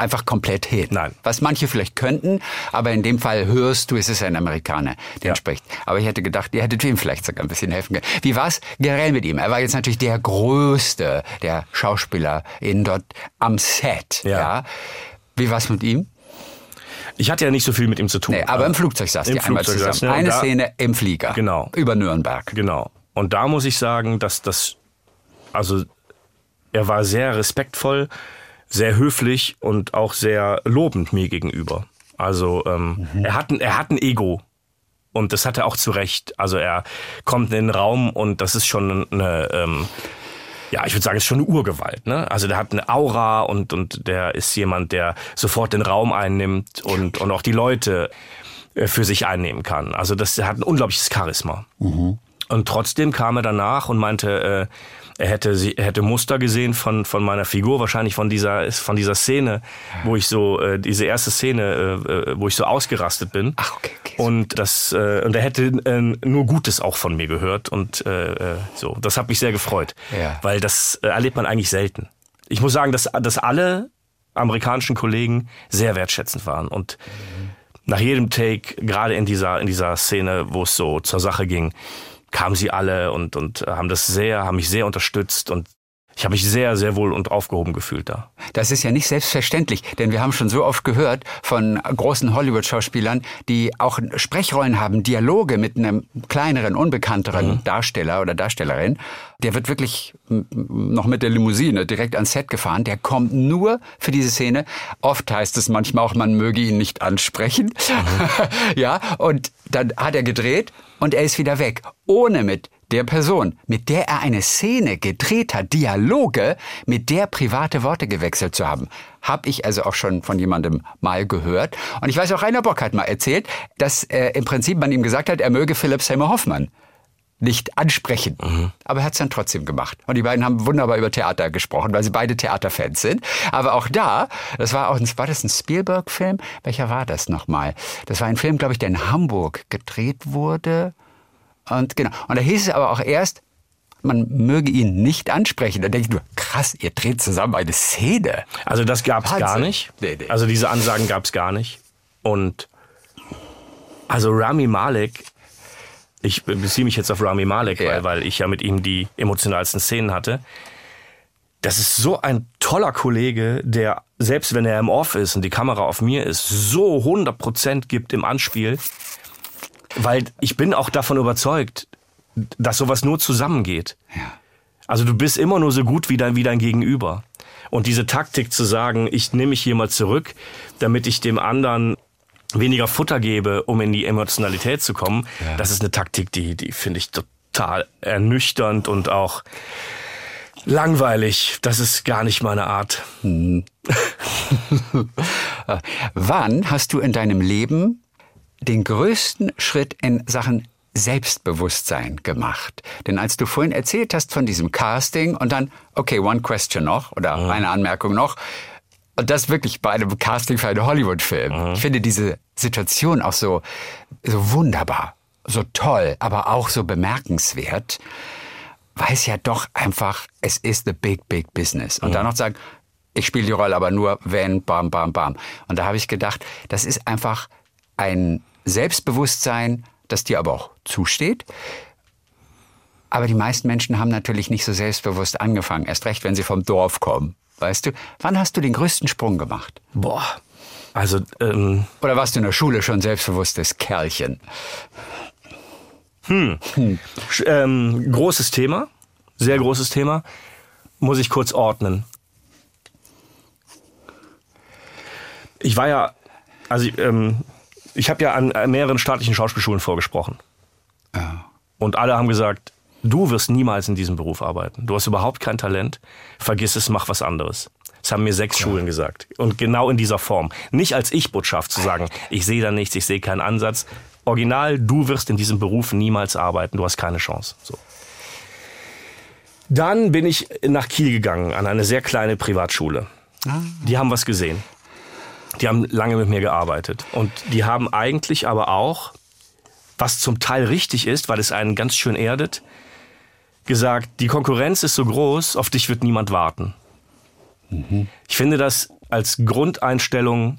einfach komplett hin. Nein. Was manche vielleicht könnten, aber in dem Fall hörst du, es ist ein Amerikaner, der Ja. spricht. Aber ich hätte gedacht, ihr hättet ihm vielleicht sogar ein bisschen helfen können. Wie war es generell mit ihm? Er war jetzt natürlich der größte der Schauspieler in dort am Set. Ja. Ja. Wie war es mit ihm? Ich hatte ja nicht so viel mit ihm zu tun. Nee, aber im Flugzeug saß Im ihr einmal Flugzeug zusammen. saßen wir, und Eine da- Szene im Flieger. Genau. Über Nürnberg. Genau. Und da muss ich sagen, dass das, also er war sehr respektvoll, sehr höflich und auch sehr lobend mir gegenüber. Also ähm, mhm. er hat ein, er hat ein Ego. Und das hat er auch zu Recht. Also er kommt in den Raum und das ist schon eine, ähm, ja, ich würde sagen, es ist schon eine Urgewalt. Ne? Also der hat eine Aura und, und der ist jemand, der sofort den Raum einnimmt und, und auch die Leute äh, für sich einnehmen kann. Also das, der hat ein unglaubliches Charisma. Mhm. Und trotzdem kam er danach und meinte, äh, er hätte, sie- er hätte Muster gesehen von, von meiner Figur, wahrscheinlich von dieser, von dieser Szene, wo ich so, äh, diese erste Szene, äh, wo ich so ausgerastet bin. Ach, okay, okay. Und das, äh, und er hätte äh, nur Gutes auch von mir gehört und äh, äh, so. Das hat mich sehr gefreut, Ja. weil das äh, erlebt man eigentlich selten. Ich muss sagen, dass, dass alle amerikanischen Kollegen sehr wertschätzend waren und mhm. nach jedem Take, gerade in dieser, in dieser Szene, wo es so zur Sache ging, kamen sie alle und, und haben das sehr, haben mich sehr unterstützt und ich habe mich sehr, sehr wohl und aufgehoben gefühlt da. Das ist ja nicht selbstverständlich, denn wir haben schon so oft gehört von großen Hollywood-Schauspielern, die auch Sprechrollen haben, Dialoge mit einem kleineren, unbekannteren mhm. Darsteller oder Darstellerin. Der wird wirklich noch mit der Limousine direkt ans Set gefahren. Der kommt nur für diese Szene. Oft heißt es manchmal auch, man möge ihn nicht ansprechen. Mhm. Ja, und dann hat er gedreht und er ist wieder weg, ohne mit der Person, mit der er eine Szene gedreht hat, Dialoge, mit der private Worte gewechselt zu haben. Habe ich also auch schon von jemandem mal gehört. Und ich weiß auch, Rainer Bock hat mal erzählt, dass äh, im Prinzip man ihm gesagt hat, er möge Philip Seymour Hoffman nicht ansprechen. Mhm. Aber er hat es dann trotzdem gemacht. Und die beiden haben wunderbar über Theater gesprochen, weil sie beide Theaterfans sind. Aber auch da, das war auch ein, war das ein Spielberg-Film? Welcher war das nochmal? Das war ein Film, glaube ich, der in Hamburg gedreht wurde. Und genau. Und da hieß es aber auch erst, man möge ihn nicht ansprechen. Da denke ich nur, krass, ihr dreht zusammen eine Szene. Also das gab's Wahnsinn. gar nicht. Nee, nee. Also diese Ansagen gab's gar nicht. Und also Rami Malek, ich beziehe mich jetzt auf Rami Malek, Ja. weil, weil ich ja mit ihm die emotionalsten Szenen hatte. Das ist so ein toller Kollege, der, selbst wenn er im Off ist und die Kamera auf mir ist, so hundert Prozent gibt im Anspiel. Weil ich bin auch davon überzeugt, dass sowas nur zusammengeht. Ja. Also du bist immer nur so gut wie dein, wie dein Gegenüber. Und diese Taktik zu sagen, ich nehme mich hier mal zurück, damit ich dem anderen weniger Futter gebe, um in die Emotionalität zu kommen, Ja. das ist eine Taktik, die, die finde ich total ernüchternd und auch langweilig. Das ist gar nicht meine Art. Wann hast du in deinem Leben den größten Schritt in Sachen Selbstbewusstsein gemacht? Denn als du vorhin erzählt hast von diesem Casting und dann, okay, one question noch oder mhm. eine Anmerkung noch, und das wirklich bei einem Casting für einen Hollywood-Film. Mhm. Ich finde diese Situation auch so, so wunderbar, so toll, aber auch so bemerkenswert, weil es ja doch einfach, es ist the big, big business. Und mhm. dann noch sagen, ich spiele die Rolle aber nur, wenn, bam, bam, bam. Und da habe ich gedacht, das ist einfach ein Selbstbewusstsein, das dir aber auch zusteht. Aber die meisten Menschen haben natürlich nicht so selbstbewusst angefangen. Erst recht, wenn sie vom Dorf kommen. Weißt du, wann hast du den größten Sprung gemacht? Boah, also... Ähm Oder warst du in der Schule schon selbstbewusstes Kerlchen? Hm. hm. Ähm, großes Thema, sehr großes Thema. Muss ich kurz ordnen. Ich war ja... Also... Ähm, Ich habe ja an mehreren staatlichen Schauspielschulen vorgesprochen. Ja. Und alle haben gesagt, du wirst niemals in diesem Beruf arbeiten. Du hast überhaupt kein Talent. Vergiss es, mach was anderes. Das haben mir sechs ja. Schulen gesagt. Und genau in dieser Form. Nicht als Ich-Botschaft zu sagen, ich sehe da nichts, ich sehe keinen Ansatz. Original, du wirst in diesem Beruf niemals arbeiten. Du hast keine Chance. So. Dann bin ich nach Kiel gegangen, an eine sehr kleine Privatschule. Ah. Die haben was gesehen. Die haben lange mit mir gearbeitet und die haben eigentlich aber auch, was zum Teil richtig ist, weil es einen ganz schön erdet, gesagt, die Konkurrenz ist so groß, auf dich wird niemand warten. Mhm. Ich finde das als Grundeinstellung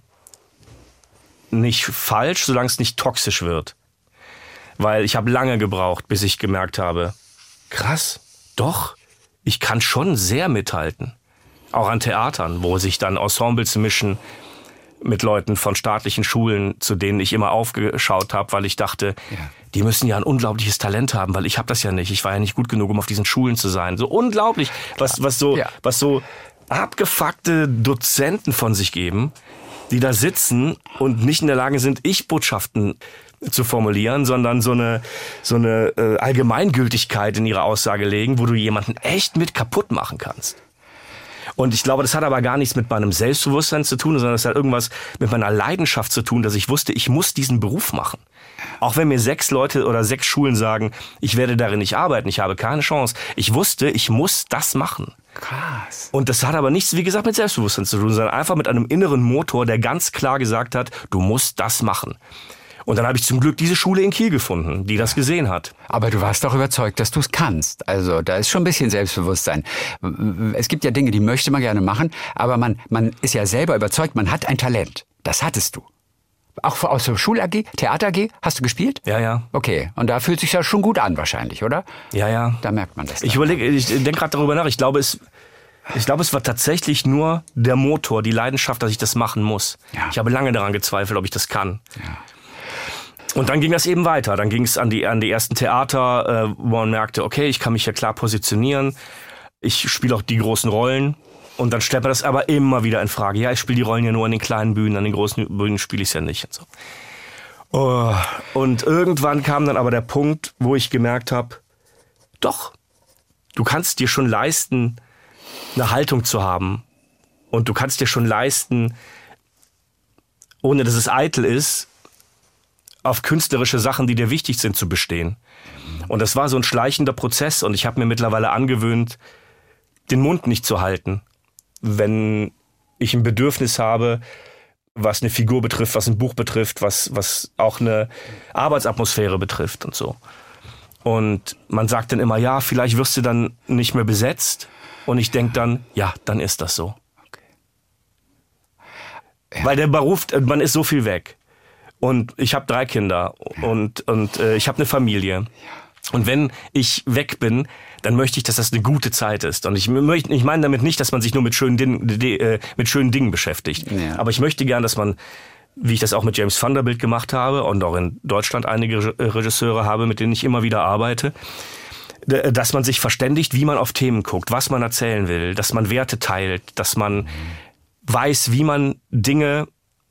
nicht falsch, solange es nicht toxisch wird. Weil ich habe lange gebraucht, bis ich gemerkt habe, krass, doch, ich kann schon sehr mithalten. Auch an Theatern, wo sich dann Ensembles mischen mit Leuten von staatlichen Schulen, zu denen ich immer aufgeschaut habe, weil ich dachte, ja. die müssen ja ein unglaubliches Talent haben, weil ich habe das ja nicht. Ich war ja nicht gut genug, um auf diesen Schulen zu sein. So unglaublich, was, was so, ja. was so abgefuckte Dozenten von sich geben, die da sitzen und nicht in der Lage sind, Ich-Botschaften zu formulieren, sondern so eine so eine äh, Allgemeingültigkeit in ihre Aussage legen, wo du jemanden echt mit kaputt machen kannst. Und ich glaube, das hat aber gar nichts mit meinem Selbstbewusstsein zu tun, sondern das hat irgendwas mit meiner Leidenschaft zu tun, dass ich wusste, ich muss diesen Beruf machen. Auch wenn mir sechs Leute oder sechs Schulen sagen, ich werde darin nicht arbeiten, ich habe keine Chance. Ich wusste, ich muss das machen. Krass. Und das hat aber nichts, wie gesagt, mit Selbstbewusstsein zu tun, sondern einfach mit einem inneren Motor, der ganz klar gesagt hat, du musst das machen. Und dann habe ich zum Glück diese Schule in Kiel gefunden, die das gesehen hat. Aber du warst doch überzeugt, dass du es kannst. Also da ist schon ein bisschen Selbstbewusstsein. Es gibt ja Dinge, die möchte man gerne machen, aber man, man ist ja selber überzeugt, man hat ein Talent. Das hattest du. Auch aus der Schul-A G, Theater-A G, hast du gespielt? Ja, ja. Okay, und da fühlt sich ja schon gut an wahrscheinlich, oder? Ja, ja. Da merkt man das. Ich überlege, ich denke gerade darüber nach. Ich glaube, es, ich glaube, es war tatsächlich nur der Motor, die Leidenschaft, dass ich das machen muss. Ja. Ich habe lange daran gezweifelt, ob ich das kann. Ja. Und dann ging das eben weiter. Dann ging es an die, an die ersten Theater, äh, wo man merkte, okay, ich kann mich ja klar positionieren. Ich spiele auch die großen Rollen. Und dann stellt man das aber immer wieder in Frage. Ja, ich spiele die Rollen ja nur an den kleinen Bühnen, an den großen Bühnen spiele ich es ja nicht. Und, so. oh. Und irgendwann kam dann aber der Punkt, wo ich gemerkt habe, doch, du kannst dir schon leisten, eine Haltung zu haben. Und du kannst dir schon leisten, ohne dass es eitel ist, auf künstlerische Sachen, die dir wichtig sind, zu bestehen. Und das war so ein schleichender Prozess und ich habe mir mittlerweile angewöhnt, den Mund nicht zu halten, wenn ich ein Bedürfnis habe, was eine Figur betrifft, was ein Buch betrifft, was, was auch eine Arbeitsatmosphäre betrifft und so. Und man sagt dann immer, ja, vielleicht wirst du dann nicht mehr besetzt. Und ich denke dann, ja, dann ist das so. Okay. Ja. Weil der Beruf, man ist so viel weg. Und ich habe drei Kinder und, und äh, ich habe eine Familie. Und wenn ich weg bin, dann möchte ich, dass das eine gute Zeit ist. Und ich möchte, ich meine damit nicht, dass man sich nur mit schönen, Din- äh, mit schönen Dingen beschäftigt. Ja. Aber ich möchte gern, dass man, wie ich das auch mit James Vanderbilt gemacht habe und auch in Deutschland einige Regisseure habe, mit denen ich immer wieder arbeite, dass man sich verständigt, wie man auf Themen guckt, was man erzählen will, dass man Werte teilt, dass man mhm. weiß, wie man Dinge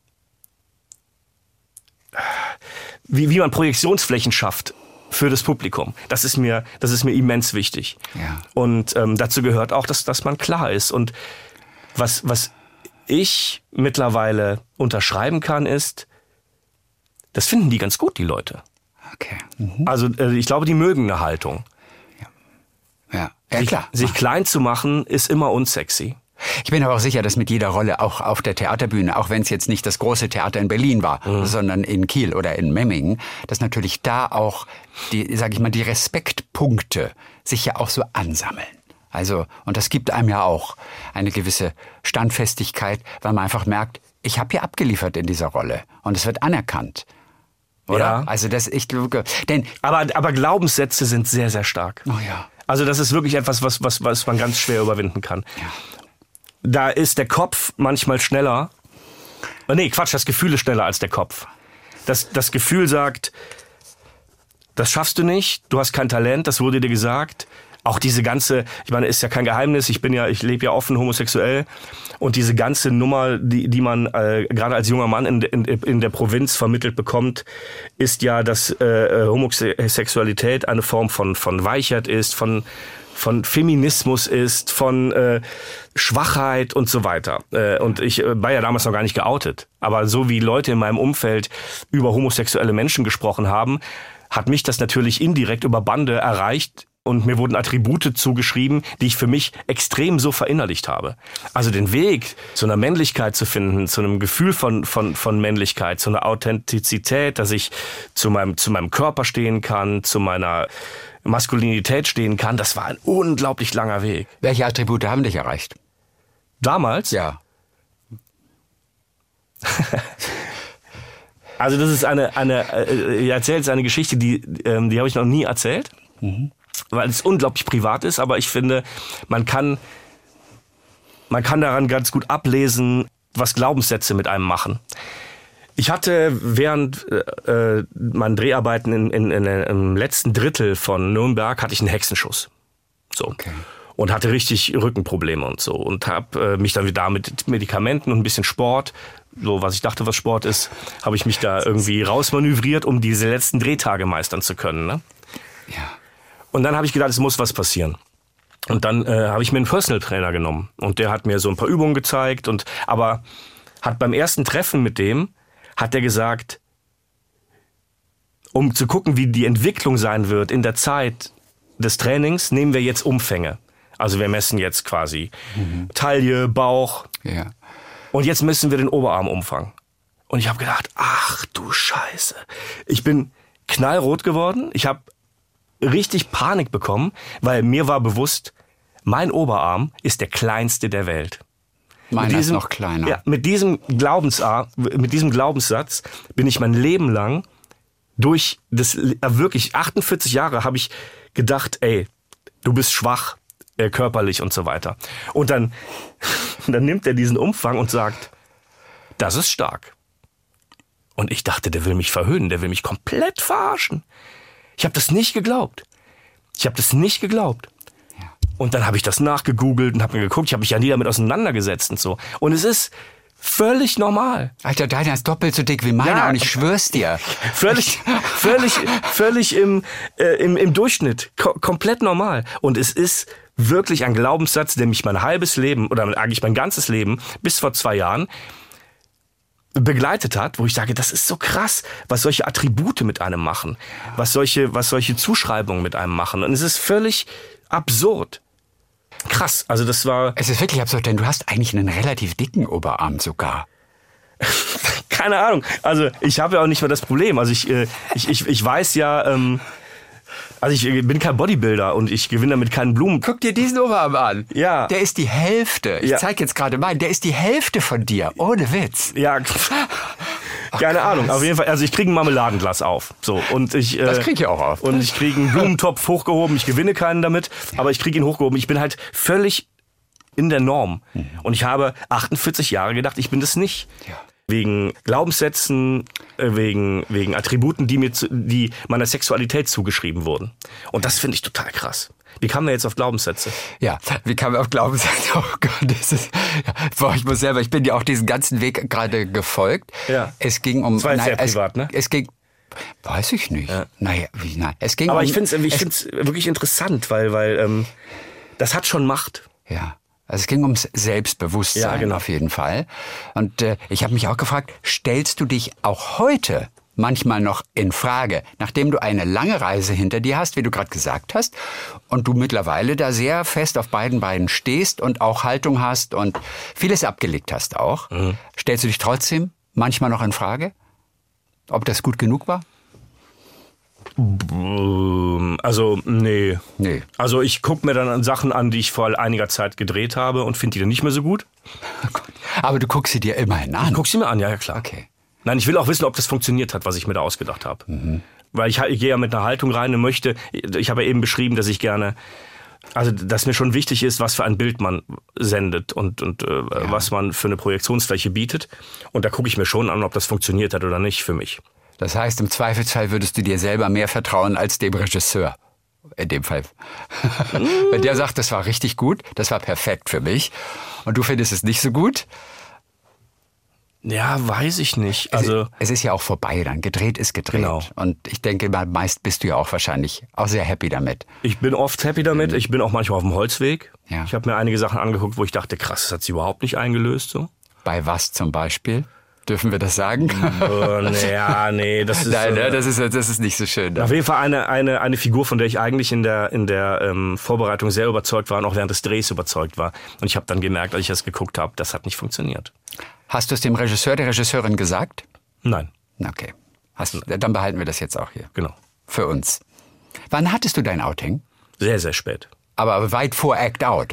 Wie, wie man Projektionsflächen schafft für das Publikum. Das ist mir, das ist mir immens wichtig. Ja. Und ähm, dazu gehört auch, dass, dass man klar ist. Und was, was ich mittlerweile unterschreiben kann, ist, das finden die ganz gut, die Leute. Okay. Mhm. Also äh, ich glaube, die mögen eine Haltung. Ja, ja. ja sich, klar. Sich klein zu machen, ist immer unsexy. Ich bin aber auch sicher, dass mit jeder Rolle, auch auf der Theaterbühne, auch wenn es jetzt nicht das große Theater in Berlin war, mhm. sondern in Kiel oder in Memmingen, dass natürlich da auch die, sag ich mal, die Respektpunkte sich ja auch so ansammeln. Also, und das gibt einem ja auch eine gewisse Standfestigkeit, weil man einfach merkt, ich habe hier abgeliefert in dieser Rolle und es wird anerkannt. Oder? Ja. Also das, ich glaube, denn... Aber, aber Glaubenssätze sind sehr, sehr stark. Oh ja. Also das ist wirklich etwas, was, was, was man ganz schwer überwinden kann. Ja. Da ist der Kopf manchmal schneller. Nee, Quatsch, das Gefühl ist schneller als der Kopf. Das, das Gefühl sagt, das schaffst du nicht, du hast kein Talent, das wurde dir gesagt. Auch diese ganze, ich meine, ist ja kein Geheimnis, ich bin ja, ich lebe ja offen homosexuell. Und diese ganze Nummer, die, die man äh, gerade als junger Mann in, in, in der Provinz vermittelt bekommt, ist ja, dass äh, Homosexualität eine Form von, von Weichheit ist, von von Feminismus ist, von äh, Schwachheit und so weiter. Äh, und ich äh, war ja damals noch gar nicht geoutet. Aber so wie Leute in meinem Umfeld über homosexuelle Menschen gesprochen haben, hat mich das natürlich indirekt über Bande erreicht und mir wurden Attribute zugeschrieben, die ich für mich extrem so verinnerlicht habe. Also den Weg zu einer Männlichkeit zu finden, zu einem Gefühl von von von Männlichkeit, zu einer Authentizität, dass ich zu meinem zu meinem Körper stehen kann, zu meiner Maskulinität stehen kann, das war ein unglaublich langer Weg. Welche Attribute haben dich erreicht? Damals? Ja. Also das ist eine, eine äh, ich erzähle jetzt eine Geschichte, die, ähm, die habe ich noch nie erzählt, mhm. weil es unglaublich privat ist, aber ich finde, man kann, man kann daran ganz gut ablesen, was Glaubenssätze mit einem machen. Ich hatte während äh, meinen Dreharbeiten in, in, in, im letzten Drittel von Nürnberg hatte ich einen Hexenschuss. So. Okay. Und hatte richtig Rückenprobleme und so. Und habe äh, mich dann wieder mit Medikamenten und ein bisschen Sport, so was ich dachte, was Sport ist, habe ich mich da irgendwie rausmanövriert, um diese letzten Drehtage meistern zu können. Ne? Ja. Und dann habe ich gedacht, es muss was passieren. Und dann äh, habe ich mir einen Personal Trainer genommen. Und der hat mir so ein paar Übungen gezeigt. Und aber hat beim ersten Treffen mit dem, hat er gesagt, um zu gucken, wie die Entwicklung sein wird in der Zeit des Trainings, nehmen wir jetzt Umfänge. Also wir messen jetzt quasi mhm. Taille, Bauch. Ja. Und jetzt messen wir den Oberarmumfang. Und ich habe gedacht, ach du Scheiße. Ich bin knallrot geworden. Ich habe richtig Panik bekommen, weil mir war bewusst, mein Oberarm ist der kleinste der Welt. Meiner ist noch kleiner. Ja, mit diesem Glaubensar, mit diesem Glaubenssatz bin ich mein Leben lang durch das wirklich achtundvierzig Jahre habe ich gedacht, ey, du bist schwach, äh, körperlich und so weiter. Und dann, dann nimmt er diesen Umfang und sagt, das ist stark. Und ich dachte, der will mich verhöhnen, der will mich komplett verarschen. Ich habe das nicht geglaubt. Ich habe das nicht geglaubt. Und dann habe ich das nachgegoogelt und habe mir geguckt, ich habe mich ja nie damit auseinandergesetzt und so. Und es ist völlig normal. Alter, deiner ist doppelt so dick wie meiner ja, und ich schwör's dir. Völlig, völlig, völlig im, äh, im, im Durchschnitt. Ko- komplett normal. Und es ist wirklich ein Glaubenssatz, der mich mein halbes Leben oder eigentlich mein ganzes Leben bis vor zwei Jahren begleitet hat, wo ich sage, das ist so krass, was solche Attribute mit einem machen, was solche, was solche Zuschreibungen mit einem machen. Und es ist völlig absurd. Krass, also das war... Es ist wirklich absurd, denn du hast eigentlich einen relativ dicken Oberarm sogar. Keine Ahnung, also ich habe ja auch nicht mehr das Problem. Also ich, äh, ich, ich, ich weiß ja... Ähm, Also ich bin kein Bodybuilder und ich gewinne damit keinen Blumen. Guck dir diesen Oberarm an. Ja. Der ist die Hälfte. Ich ja. zeige jetzt gerade meinen. Der ist die Hälfte von dir. Ohne Witz. Ja. Keine oh, Ahnung. Auf jeden Fall. Also ich kriege ein Marmeladenglas auf. So und ich. Das kriege ich auch auf. Und ich kriege einen Blumentopf hochgehoben. Ich gewinne keinen damit, aber ich kriege ihn hochgehoben. Ich bin halt völlig in der Norm. Mhm. Und ich habe achtundvierzig Jahre gedacht, ich bin das nicht. Ja. Wegen Glaubenssätzen, wegen, wegen Attributen, die mir zu, die meiner Sexualität zugeschrieben wurden. Und das finde ich total krass. Wie kamen wir jetzt auf Glaubenssätze? Ja, wie kamen wir auf Glaubenssätze? Oh Gott, das ist, ja, boah, ich muss selber, ich bin ja auch diesen ganzen Weg gerade gefolgt. Ja. Es ging um... Das war jetzt nein, sehr privat, es, ne? Es ging... Weiß ich nicht. Ja. Naja, wie, nein. Es ging Aber um... ich finde es ich es, find's wirklich interessant, weil, weil ähm, das hat schon Macht. Ja. Also es ging ums Selbstbewusstsein ja, genau. auf jeden Fall. Und äh, ich habe mich auch gefragt, stellst du dich auch heute manchmal noch in Frage, nachdem du eine lange Reise hinter dir hast, wie du gerade gesagt hast, und du mittlerweile da sehr fest auf beiden Beinen stehst und auch Haltung hast und vieles abgelegt hast auch, mhm. stellst du dich trotzdem manchmal noch in Frage, ob das gut genug war? Also, nee. nee. Also ich gucke mir dann Sachen an, die ich vor einiger Zeit gedreht habe und finde die dann nicht mehr so gut. Aber du guckst sie dir immerhin an. Ich guck sie mir an, ja, ja klar. Okay. Nein, ich will auch wissen, ob das funktioniert hat, was ich mir da ausgedacht habe. Mhm. Weil ich, ich gehe ja mit einer Haltung rein und möchte, ich habe ja eben beschrieben, dass ich gerne, also dass mir schon wichtig ist, was für ein Bild man sendet und, und äh, ja. was man für eine Projektionsfläche bietet. Und da gucke ich mir schon an, ob das funktioniert hat oder nicht für mich. Das heißt, im Zweifelsfall würdest du dir selber mehr vertrauen als dem Regisseur. In dem Fall. Wenn der sagt, das war richtig gut, das war perfekt für mich, und du findest es nicht so gut? Ja, weiß ich nicht. Also es ist ja auch vorbei dann. Gedreht ist gedreht. Genau. Und ich denke, meist bist du ja auch wahrscheinlich auch sehr happy damit. Ich bin oft happy damit. Mhm. Ich bin auch manchmal auf dem Holzweg. Ja. Ich habe mir einige Sachen angeguckt, wo ich dachte, krass, das hat sie überhaupt nicht eingelöst. So. Bei was zum Beispiel? Dürfen wir das sagen? Oh, ja, nee, das ist... Nein, ne, das ist, das ist nicht so schön. Ne? Auf jeden Fall eine, eine, eine Figur, von der ich eigentlich in der, in der ähm, Vorbereitung sehr überzeugt war und auch während des Drehs überzeugt war. Und ich habe dann gemerkt, als ich das geguckt habe, das hat nicht funktioniert. Hast du es dem Regisseur, der Regisseurin gesagt? Nein. Okay. Hast, dann behalten wir das jetzt auch hier. Genau. Für uns. Wann hattest du dein Outing? Sehr, sehr spät. Aber weit vor Act Out, oder?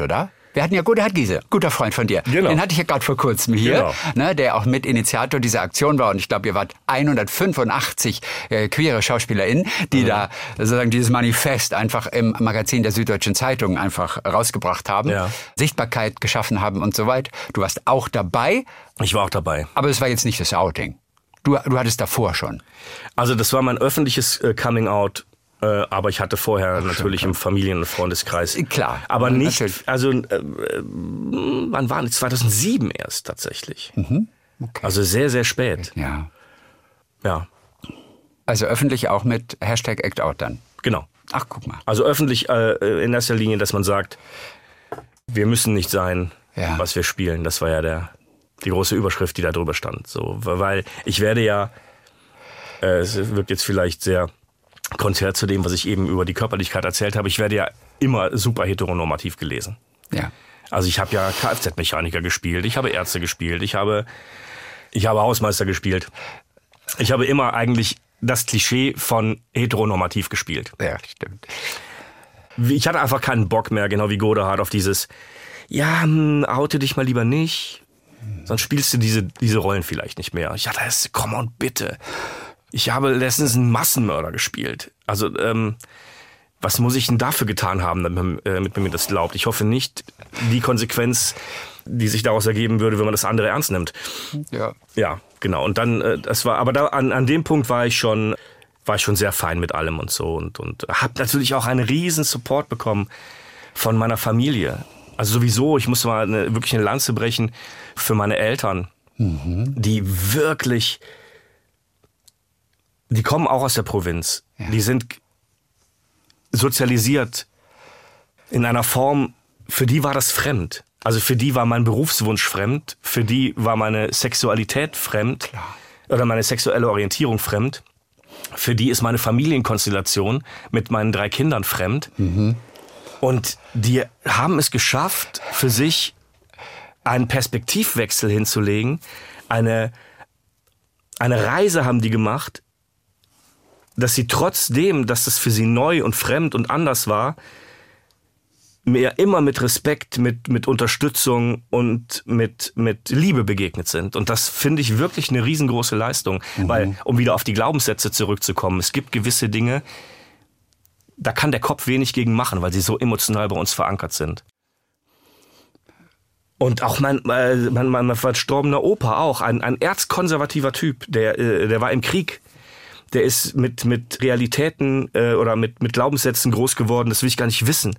Wir hatten ja Godehard Giese, guter Freund von dir. Genau. Den hatte ich ja gerade vor kurzem hier, Genau. ne, der auch Mitinitiator dieser Aktion war. Und ich glaube, ihr wart hundertfünfundachtzig äh, queere SchauspielerInnen, die mhm. da sozusagen dieses Manifest einfach im Magazin der Süddeutschen Zeitung einfach rausgebracht haben, ja. Sichtbarkeit geschaffen haben und so weiter. Du warst auch dabei. Ich war auch dabei. Aber es war jetzt nicht das Outing. Du, du hattest davor schon. Also das war mein öffentliches äh, Coming-out. Äh, aber ich hatte vorher Ach, natürlich im Familien- und Freundeskreis. Klar. Aber nicht, natürlich. also äh, wann war das? zweitausendsieben erst tatsächlich. Mhm. Okay. Also sehr, sehr spät. Ja. Ja. Also öffentlich auch mit Hashtag Act Out dann? Genau. Ach, guck mal. Also öffentlich äh, in erster Linie, dass man sagt, wir müssen nicht sein, ja. was wir spielen. Das war ja der, die große Überschrift, die da drüber stand. So, weil ich werde ja, äh, es wirkt jetzt vielleicht sehr konträr zu dem, was ich eben über die Körperlichkeit erzählt habe, ich werde ja immer super heteronormativ gelesen. Ja. Also ich habe ja Kfz-Mechaniker gespielt, ich habe Ärzte gespielt, ich habe, ich habe Hausmeister gespielt. Ich habe immer eigentlich das Klischee von heteronormativ gespielt. Ja, stimmt. Ich hatte einfach keinen Bock mehr, genau wie Godehard, auf dieses, ja, hm, oute dich mal lieber nicht, sonst spielst du diese, diese Rollen vielleicht nicht mehr. Ich dachte, komm on, bitte. Ich habe letztens einen Massenmörder gespielt. Also, ähm, was muss ich denn dafür getan haben, damit, äh, damit man mir das glaubt? Ich hoffe nicht die Konsequenz, die sich daraus ergeben würde, wenn man das andere ernst nimmt. Ja. Ja, genau. Und dann, äh, das war, aber da, an, an dem Punkt war ich schon, war ich schon sehr fein mit allem und so und, und habe natürlich auch einen riesen Support bekommen von meiner Familie. Also sowieso, ich musste mal eine, wirklich eine Lanze brechen für meine Eltern, mhm. die wirklich, die kommen auch aus der Provinz. Ja. Die sind sozialisiert in einer Form, für die war das fremd. Also für die war mein Berufswunsch fremd, für die war meine Sexualität fremd. Klar. Oder meine sexuelle Orientierung fremd. Für die ist meine Familienkonstellation mit meinen drei Kindern fremd. Mhm. Und die haben es geschafft, für sich einen Perspektivwechsel hinzulegen. Eine, eine Reise haben die gemacht, dass sie trotzdem, dass das für sie neu und fremd und anders war, mir immer mit Respekt, mit, mit Unterstützung und mit, mit Liebe begegnet sind. Und das finde ich wirklich eine riesengroße Leistung. Mhm. Weil, um wieder auf die Glaubenssätze zurückzukommen, es gibt gewisse Dinge, da kann der Kopf wenig gegen machen, weil sie so emotional bei uns verankert sind. Und auch mein, mein, mein, mein verstorbener Opa auch, ein, ein erzkonservativer Typ, der, der war im Krieg. Der ist mit, mit Realitäten äh, oder mit, mit Glaubenssätzen groß geworden, das will ich gar nicht wissen.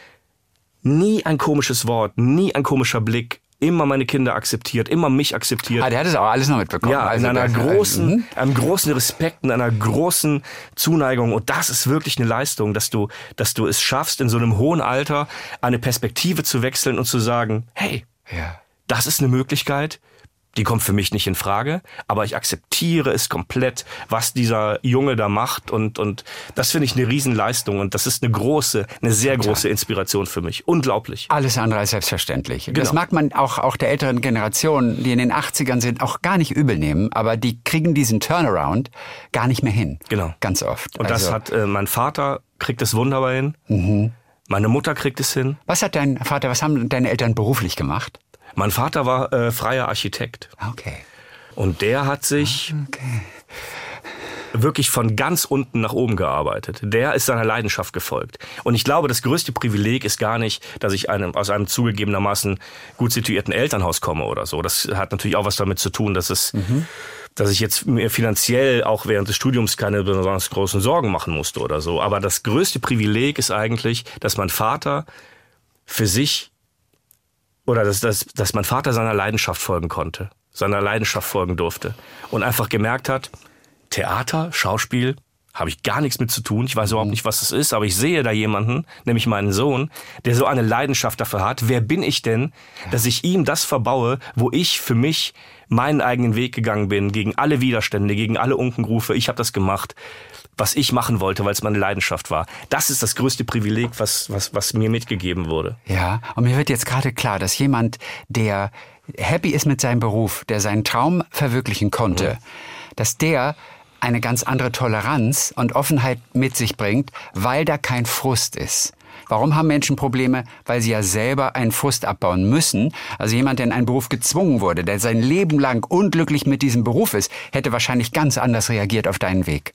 Nie ein komisches Wort, nie ein komischer Blick, immer meine Kinder akzeptiert, immer mich akzeptiert. Ah, der hat es auch alles noch mitbekommen. Ja, also in einer das, großen, mhm. einem großen Respekt, in einer großen Zuneigung. Und das ist wirklich eine Leistung, dass du, dass du es schaffst, in so einem hohen Alter eine Perspektive zu wechseln und zu sagen, hey, ja. das ist eine Möglichkeit, die kommt für mich nicht in Frage, aber ich akzeptiere es komplett, was dieser Junge da macht und und das finde ich eine Riesenleistung und das ist eine große, eine sehr große Inspiration für mich. Unglaublich. Alles andere als selbstverständlich. Genau. Das mag man auch auch der älteren Generation, die in den achtzigern sind, auch gar nicht übel nehmen, aber die kriegen diesen Turnaround gar nicht mehr hin. Genau. Ganz oft. Und also, das hat äh, mein Vater kriegt es wunderbar hin. Mhm. Meine Mutter kriegt es hin. Was hat dein Vater, was haben deine Eltern beruflich gemacht? Mein Vater war äh, freier Architekt. Okay. Und der hat sich okay. wirklich von ganz unten nach oben gearbeitet. Der ist seiner Leidenschaft gefolgt. Und ich glaube, das größte Privileg ist gar nicht, dass ich einem, aus einem zugegebenermaßen gut situierten Elternhaus komme oder so. Das hat natürlich auch was damit zu tun, dass es, mhm. dass ich jetzt mir finanziell auch während des Studiums keine besonders großen Sorgen machen musste oder so. Aber das größte Privileg ist eigentlich, dass mein Vater für sich oder dass, dass, dass mein Vater seiner Leidenschaft folgen konnte, seiner Leidenschaft folgen durfte und einfach gemerkt hat, Theater, Schauspiel, habe ich gar nichts mit zu tun. Ich weiß überhaupt nicht, was das ist, aber ich sehe da jemanden, nämlich meinen Sohn, der so eine Leidenschaft dafür hat. Wer bin ich denn, dass ich ihm das verbaue, wo ich für mich meinen eigenen Weg gegangen bin, gegen alle Widerstände, gegen alle Unkenrufe. Ich habe das gemacht, was ich machen wollte, weil es meine Leidenschaft war. Das ist das größte Privileg, was, was, was mir mitgegeben wurde. Ja, und mir wird jetzt gerade klar, dass jemand, der happy ist mit seinem Beruf, der seinen Traum verwirklichen konnte, mhm. dass der eine ganz andere Toleranz und Offenheit mit sich bringt, weil da kein Frust ist. Warum haben Menschen Probleme? Weil sie ja selber einen Frust abbauen müssen. Also jemand, der in einen Beruf gezwungen wurde, der sein Leben lang unglücklich mit diesem Beruf ist, hätte wahrscheinlich ganz anders reagiert auf deinen Weg.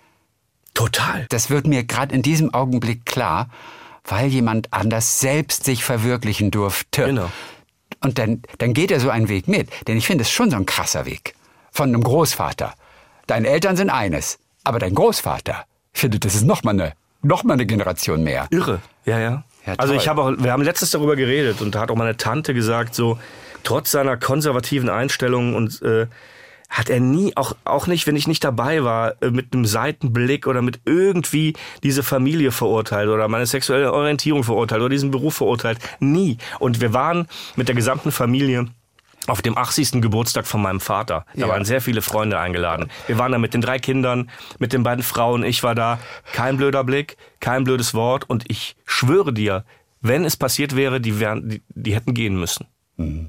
Total. Das wird mir gerade in diesem Augenblick klar, weil jemand anders selbst sich verwirklichen durfte. Genau. Und dann, dann geht er so einen Weg mit. Denn ich finde es schon so ein krasser Weg. Von einem Großvater. Deine Eltern sind eines, aber dein Großvater, ich finde, das ist noch mal eine, noch mal eine Generation mehr. Irre, ja, ja. Ja, also toll. ich habe auch, wir haben letztens darüber geredet und da hat auch meine Tante gesagt, so trotz seiner konservativen Einstellung und äh, hat er nie, auch auch nicht, wenn ich nicht dabei war, äh, mit einem Seitenblick oder mit irgendwie diese Familie verurteilt oder meine sexuelle Orientierung verurteilt oder diesen Beruf verurteilt. Nie. Und wir waren mit der gesamten Familie auf dem achtzigsten Geburtstag von meinem Vater. Da Ja. waren sehr viele Freunde eingeladen. Wir waren da mit den drei Kindern, mit den beiden Frauen. Ich war da. Kein blöder Blick, kein blödes Wort. Und ich schwöre dir, wenn es passiert wäre, die, wären, die, die hätten gehen müssen. Mhm.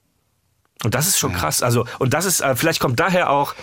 Und das ist schon ja. krass. Also, und das ist, vielleicht kommt daher auch,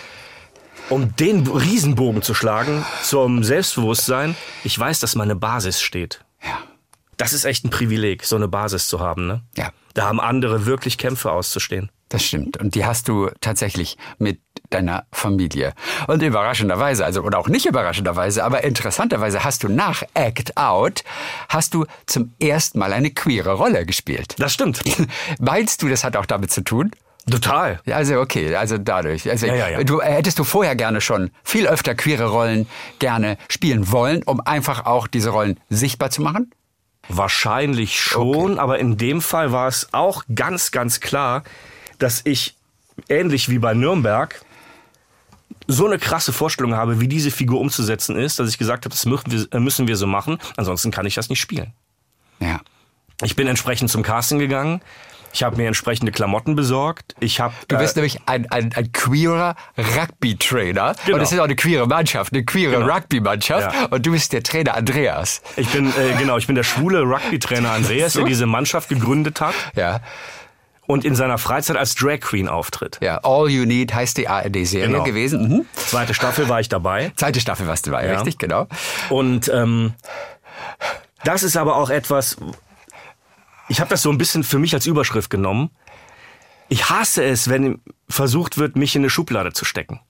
um den Riesenbogen zu schlagen, zum Selbstbewusstsein, ich weiß, dass meine Basis steht. Ja. Das ist echt ein Privileg, so eine Basis zu haben, ne? Ja. Da haben andere wirklich Kämpfe auszustehen. Das stimmt. Und die hast du tatsächlich mit deiner Familie. Und überraschenderweise, also oder auch nicht überraschenderweise, aber interessanterweise hast du nach Act Out, hast du zum ersten Mal eine queere Rolle gespielt. Das stimmt. Meinst du, das hat auch damit zu tun? Total. Also okay, also dadurch. Also ja, ja, ja. Du, hättest du vorher gerne schon viel öfter queere Rollen gerne spielen wollen, um einfach auch diese Rollen sichtbar zu machen? Wahrscheinlich schon, okay. Aber in dem Fall war es auch ganz, ganz klar, dass ich, ähnlich wie bei Nürnberg, so eine krasse Vorstellung habe, wie diese Figur umzusetzen ist, dass ich gesagt habe, das müssen wir, müssen wir so machen, ansonsten kann ich das nicht spielen. Ja. Ich bin entsprechend zum Casting gegangen. Ich habe mir entsprechende Klamotten besorgt. Ich hab, du bist äh, nämlich ein, ein, ein queerer Rugby-Trainer. Genau. Und es ist auch eine queere Mannschaft, eine queere genau. Rugby-Mannschaft. Ja. Und du bist der Trainer Andreas. Ich bin, äh, genau, ich bin der schwule Rugby-Trainer Andreas, so? der diese Mannschaft gegründet hat. Ja. Und in seiner Freizeit als Drag Queen auftritt. Ja, All You Need heißt die A R D-Serie genau. gewesen. Mhm. Zweite Staffel war ich dabei. Zweite Staffel warst du dabei, ja. richtig, genau. Und ähm, das ist aber auch etwas... Ich habe das so ein bisschen für mich als Überschrift genommen. Ich hasse es, wenn versucht wird, mich in eine Schublade zu stecken.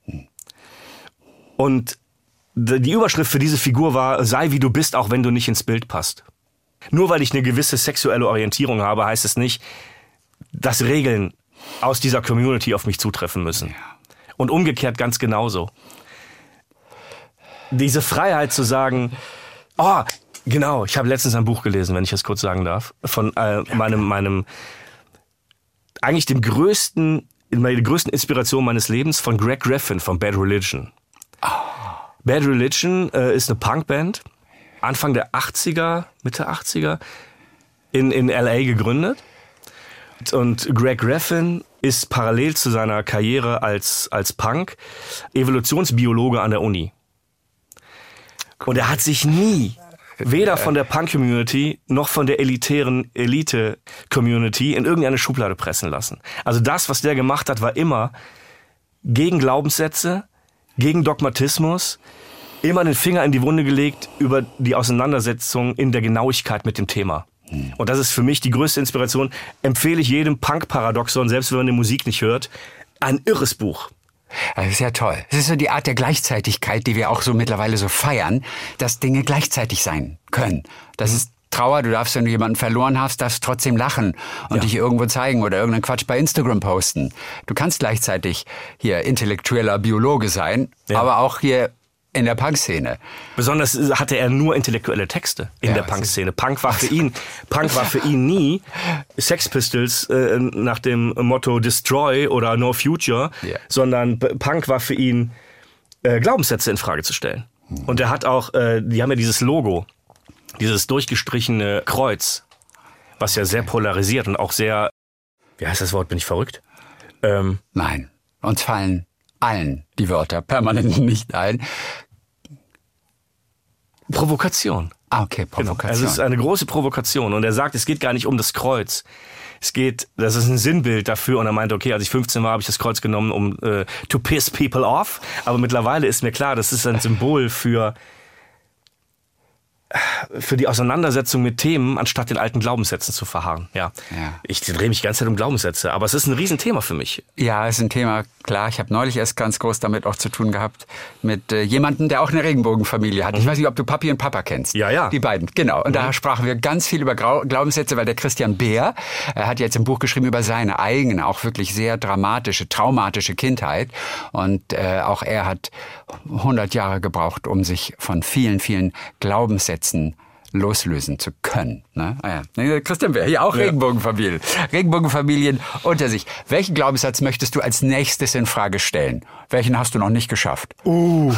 Und die Überschrift für diese Figur war, sei wie du bist, auch wenn du nicht ins Bild passt. Nur weil ich eine gewisse sexuelle Orientierung habe, heißt es nicht, dass Regeln aus dieser Community auf mich zutreffen müssen. Und umgekehrt ganz genauso. Diese Freiheit zu sagen, oh, genau, ich habe letztens ein Buch gelesen, wenn ich das kurz sagen darf, von äh, meinem, meinem, eigentlich dem größten, der größten Inspiration meines Lebens, von Greg Graffin von Bad Religion. Oh. Bad Religion äh, ist eine Punkband, Anfang der achtziger, Mitte achtziger, in, in L A gegründet. Und Greg Graffin ist parallel zu seiner Karriere als, als Punk Evolutionsbiologe an der Uni. Und er hat sich nie weder von der Punk-Community noch von der elitären Elite-Community in irgendeine Schublade pressen lassen. Also das, was der gemacht hat, war immer gegen Glaubenssätze, gegen Dogmatismus, immer den Finger in die Wunde gelegt über die Auseinandersetzung in der Genauigkeit mit dem Thema. Und das ist für mich die größte Inspiration. Empfehle ich jedem Punk-Paradoxon, selbst wenn man die Musik nicht hört, ein irres Buch. Das ist ja toll. Es ist so die Art der Gleichzeitigkeit, die wir auch so mittlerweile so feiern, dass Dinge gleichzeitig sein können. Das ist Trauer, du darfst, wenn du jemanden verloren hast, darfst trotzdem lachen und ja. dich irgendwo zeigen oder irgendeinen Quatsch bei Instagram posten. Du kannst gleichzeitig hier intellektueller Biologe sein, ja. aber auch hier in der Punk-Szene. Besonders hatte er nur intellektuelle Texte in ja, der Punk-Szene. Punk war für ihn, Punk war für ihn nie Sex Pistols äh, nach dem Motto Destroy oder No Future, yeah. sondern Punk war für ihn äh, Glaubenssätze in Frage zu stellen. Hm. Und er hat auch, äh, die haben ja dieses Logo, dieses durchgestrichene Kreuz, was ja sehr polarisiert und auch sehr, wie heißt das Wort, bin ich verrückt? Ähm, Nein, uns fallen allen die Wörter permanent nicht ein. Provokation. Ah, okay, Provokation. Genau. Also es ist eine große Provokation. Und er sagt, es geht gar nicht um das Kreuz. Es geht, das ist ein Sinnbild dafür. Und er meinte, okay, als ich fünfzehn war, habe ich das Kreuz genommen, um äh, to piss people off. Aber mittlerweile ist mir klar, das ist ein Symbol für für die Auseinandersetzung mit Themen, anstatt den alten Glaubenssätzen zu verharren. Ja. Ja. Ich drehe mich die ganze Zeit um Glaubenssätze, aber es ist ein Riesenthema für mich. Ja, es ist ein Thema, klar. Ich habe neulich erst ganz groß damit auch zu tun gehabt, mit äh, jemandem, der auch eine Regenbogenfamilie hat. Mhm. Ich weiß nicht, ob du Papi und Papa kennst. Ja, ja. Die beiden, genau. Und mhm. da sprachen wir ganz viel über Grau- Glaubenssätze, weil der Christian Beer, er hat jetzt ein Buch geschrieben über seine eigene, auch wirklich sehr dramatische, traumatische Kindheit. Und äh, auch er hat hundert Jahre gebraucht, um sich von vielen, vielen Glaubenssätzen loslösen zu können. Ne? Ah ja. Christian Beer, hier auch ja. Regenbogenfamilien. Regenbogenfamilien unter sich. Welchen Glaubenssatz möchtest du als nächstes in Frage stellen? Welchen hast du noch nicht geschafft? Uh.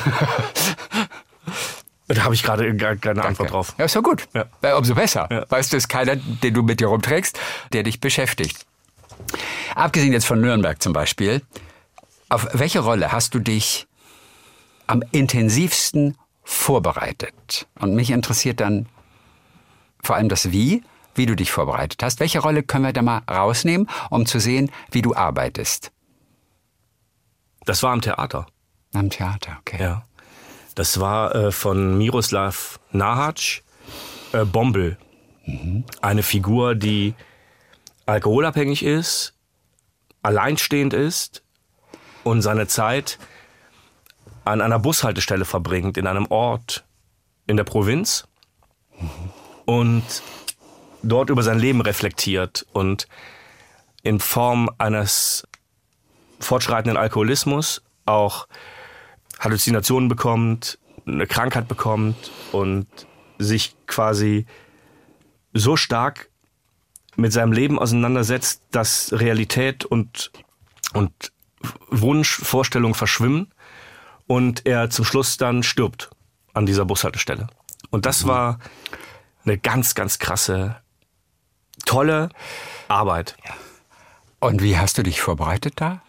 Da habe ich gerade gar keine Antwort drauf. Ja, ist doch gut. Ja. Umso besser. Ja. Weißt du, es ist keiner, den du mit dir rumträgst, der dich beschäftigt. Abgesehen jetzt von Nürnberg zum Beispiel, auf welche Rolle hast du dich am intensivsten vorbereitet? Und mich interessiert dann vor allem das Wie, wie du dich vorbereitet hast. Welche Rolle können wir da mal rausnehmen, um zu sehen, wie du arbeitest? Das war am Theater. Am Theater, okay. Ja. Das war äh, von Miroslav Nahac, äh, Bombel. Mhm. Eine Figur, die alkoholabhängig ist, alleinstehend ist und seine Zeit an einer Bushaltestelle verbringt, in einem Ort in der Provinz. Mhm. Und dort über sein Leben reflektiert und in Form eines fortschreitenden Alkoholismus auch Halluzinationen bekommt, eine Krankheit bekommt und sich quasi so stark mit seinem Leben auseinandersetzt, dass Realität und, und Wunsch, Vorstellung verschwimmen und er zum Schluss dann stirbt an dieser Bushaltestelle. Und das war eine ganz, ganz krasse, tolle Arbeit. Und wie hast du dich vorbereitet da?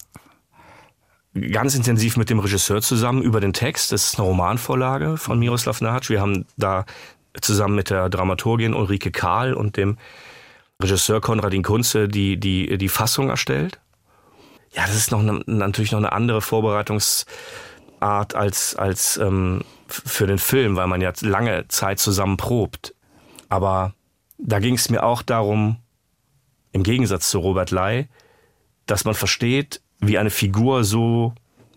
Ganz intensiv mit dem Regisseur zusammen über den Text. Das ist eine Romanvorlage von Miroslav Nahac. Wir haben da zusammen mit der Dramaturgin Ulrike Kahl und dem Regisseur Konradin Kunze die, die, die Fassung erstellt. Ja, das ist noch eine, natürlich noch eine andere Vorbereitungsart als, als ähm, für den Film, weil man ja lange Zeit zusammen probt. Aber da ging es mir auch darum, im Gegensatz zu Robert Ley, dass man versteht, wie eine Figur so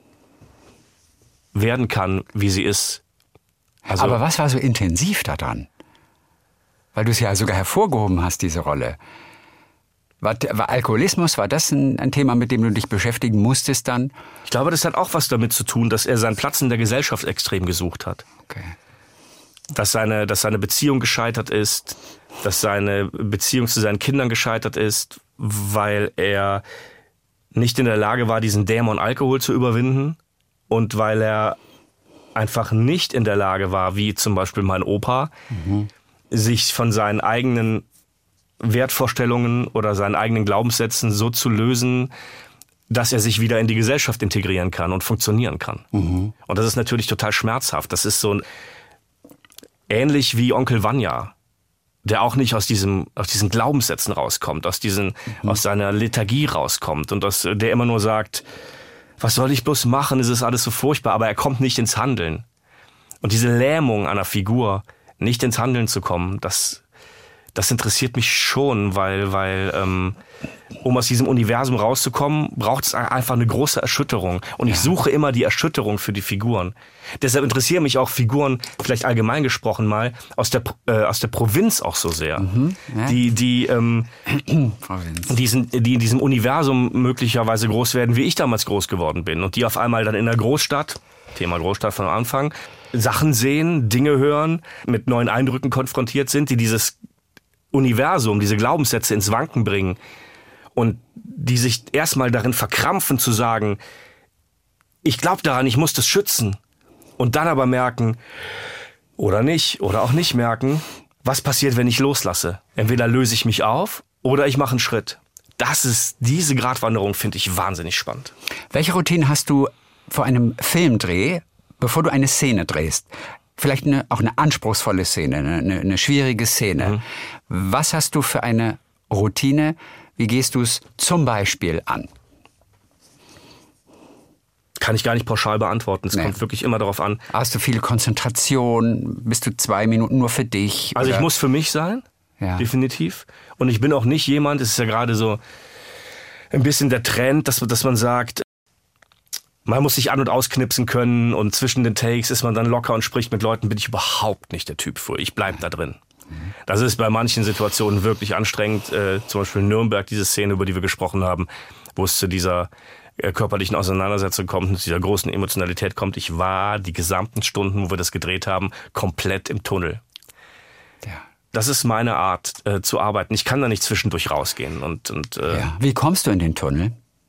werden kann, wie sie ist. Also, aber was war so intensiv daran? Weil du es ja sogar hervorgehoben hast, diese Rolle. War, war Alkoholismus, war das ein, ein Thema, mit dem du dich beschäftigen musstest dann? Ich glaube, das hat auch was damit zu tun, dass er seinen Platz in der Gesellschaft extrem gesucht hat. Okay. Dass seine, dass seine Beziehung gescheitert ist, dass seine Beziehung zu seinen Kindern gescheitert ist, weil er nicht in der Lage war, diesen Dämon Alkohol zu überwinden und weil er einfach nicht in der Lage war, wie zum Beispiel mein Opa, mhm. sich von seinen eigenen Wertvorstellungen oder seinen eigenen Glaubenssätzen so zu lösen, dass er sich wieder in die Gesellschaft integrieren kann und funktionieren kann. Mhm. Und das ist natürlich total schmerzhaft. Das ist so ähnlich wie Onkel Vanya, der auch nicht aus diesem, aus diesen Glaubenssätzen rauskommt, aus diesen, mhm. aus seiner Lethargie rauskommt und aus, der immer nur sagt, was soll ich bloß machen, es ist alles so furchtbar, aber er kommt nicht ins Handeln. Und diese Lähmung einer Figur, nicht ins Handeln zu kommen, das, das interessiert mich schon, weil, weil ähm, um aus diesem Universum rauszukommen, braucht es einfach eine große Erschütterung. Und ich ja. suche immer die Erschütterung für die Figuren. Deshalb interessieren mich auch Figuren, vielleicht allgemein gesprochen mal, aus der äh, aus der Provinz auch so sehr. Mhm, ja. Die, die, ähm, diesen, die in diesem Universum möglicherweise groß werden, wie ich damals groß geworden bin. Und die auf einmal dann in der Großstadt, Thema Großstadt von Anfang, Sachen sehen, Dinge hören, mit neuen Eindrücken konfrontiert sind, die dieses Universum, diese Glaubenssätze ins Wanken bringen und die sich erstmal darin verkrampfen zu sagen, ich glaube daran, ich muss das schützen und dann aber merken oder nicht oder auch nicht merken, was passiert, wenn ich loslasse. Entweder löse ich mich auf oder ich mache einen Schritt. Das ist, diese Gratwanderung finde ich wahnsinnig spannend. Welche Routine hast du vor einem Filmdreh, bevor du eine Szene drehst? Vielleicht eine, auch eine anspruchsvolle Szene, eine, eine schwierige Szene. Mhm. Was hast du für eine Routine? Wie gehst du es zum Beispiel an? Kann ich gar nicht pauschal beantworten. Es Nee. kommt wirklich immer darauf an. Hast du viel Konzentration? Bist du zwei Minuten nur für dich? Also oder? ich muss für mich sein, Ja. definitiv. Und ich bin auch nicht jemand, es ist ja gerade so ein bisschen der Trend, dass, dass man sagt, man muss sich an- und ausknipsen können und zwischen den Takes ist man dann locker und spricht mit Leuten, bin ich überhaupt nicht der Typ für. Ich bleib da drin. Das ist bei manchen Situationen wirklich anstrengend. Äh, zum Beispiel in Nürnberg, diese Szene, über die wir gesprochen haben, wo es zu dieser äh, körperlichen Auseinandersetzung kommt, zu dieser großen Emotionalität kommt. Ich war die gesamten Stunden, wo wir das gedreht haben, komplett im Tunnel. Ja. Das ist meine Art äh, zu arbeiten. Ich kann da nicht zwischendurch rausgehen. Und, und äh, Ja. Wie kommst du in den Tunnel?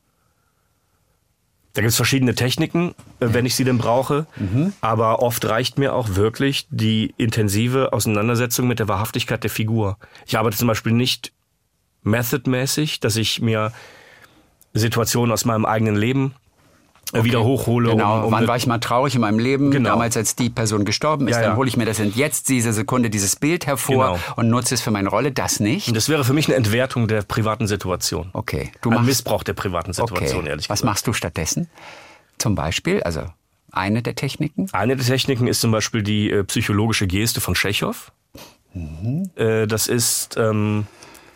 Da gibt es verschiedene Techniken, äh, wenn ich sie denn brauche. Mhm. Aber oft reicht mir auch wirklich die intensive Auseinandersetzung mit der Wahrhaftigkeit der Figur. Ich arbeite zum Beispiel nicht methodmäßig, dass ich mir Situationen aus meinem eigenen Leben äh, wieder hochhole. Genau, um, um wann war ich mal traurig in meinem Leben, Genau. damals als die Person gestorben ist, Ja, dann ja. hole ich mir das in jetzt diese Sekunde, dieses Bild hervor Genau. und nutze es für meine Rolle, das nicht? Und das wäre für mich eine Entwertung der privaten Situation. Okay, du Ein machst, Missbrauch der privaten Situation, okay. ehrlich Was gesagt. machst du stattdessen? Zum Beispiel, also eine der Techniken? Eine der Techniken ist zum Beispiel die äh, psychologische Geste von Tschechow. Mhm. Äh, das ist, ähm,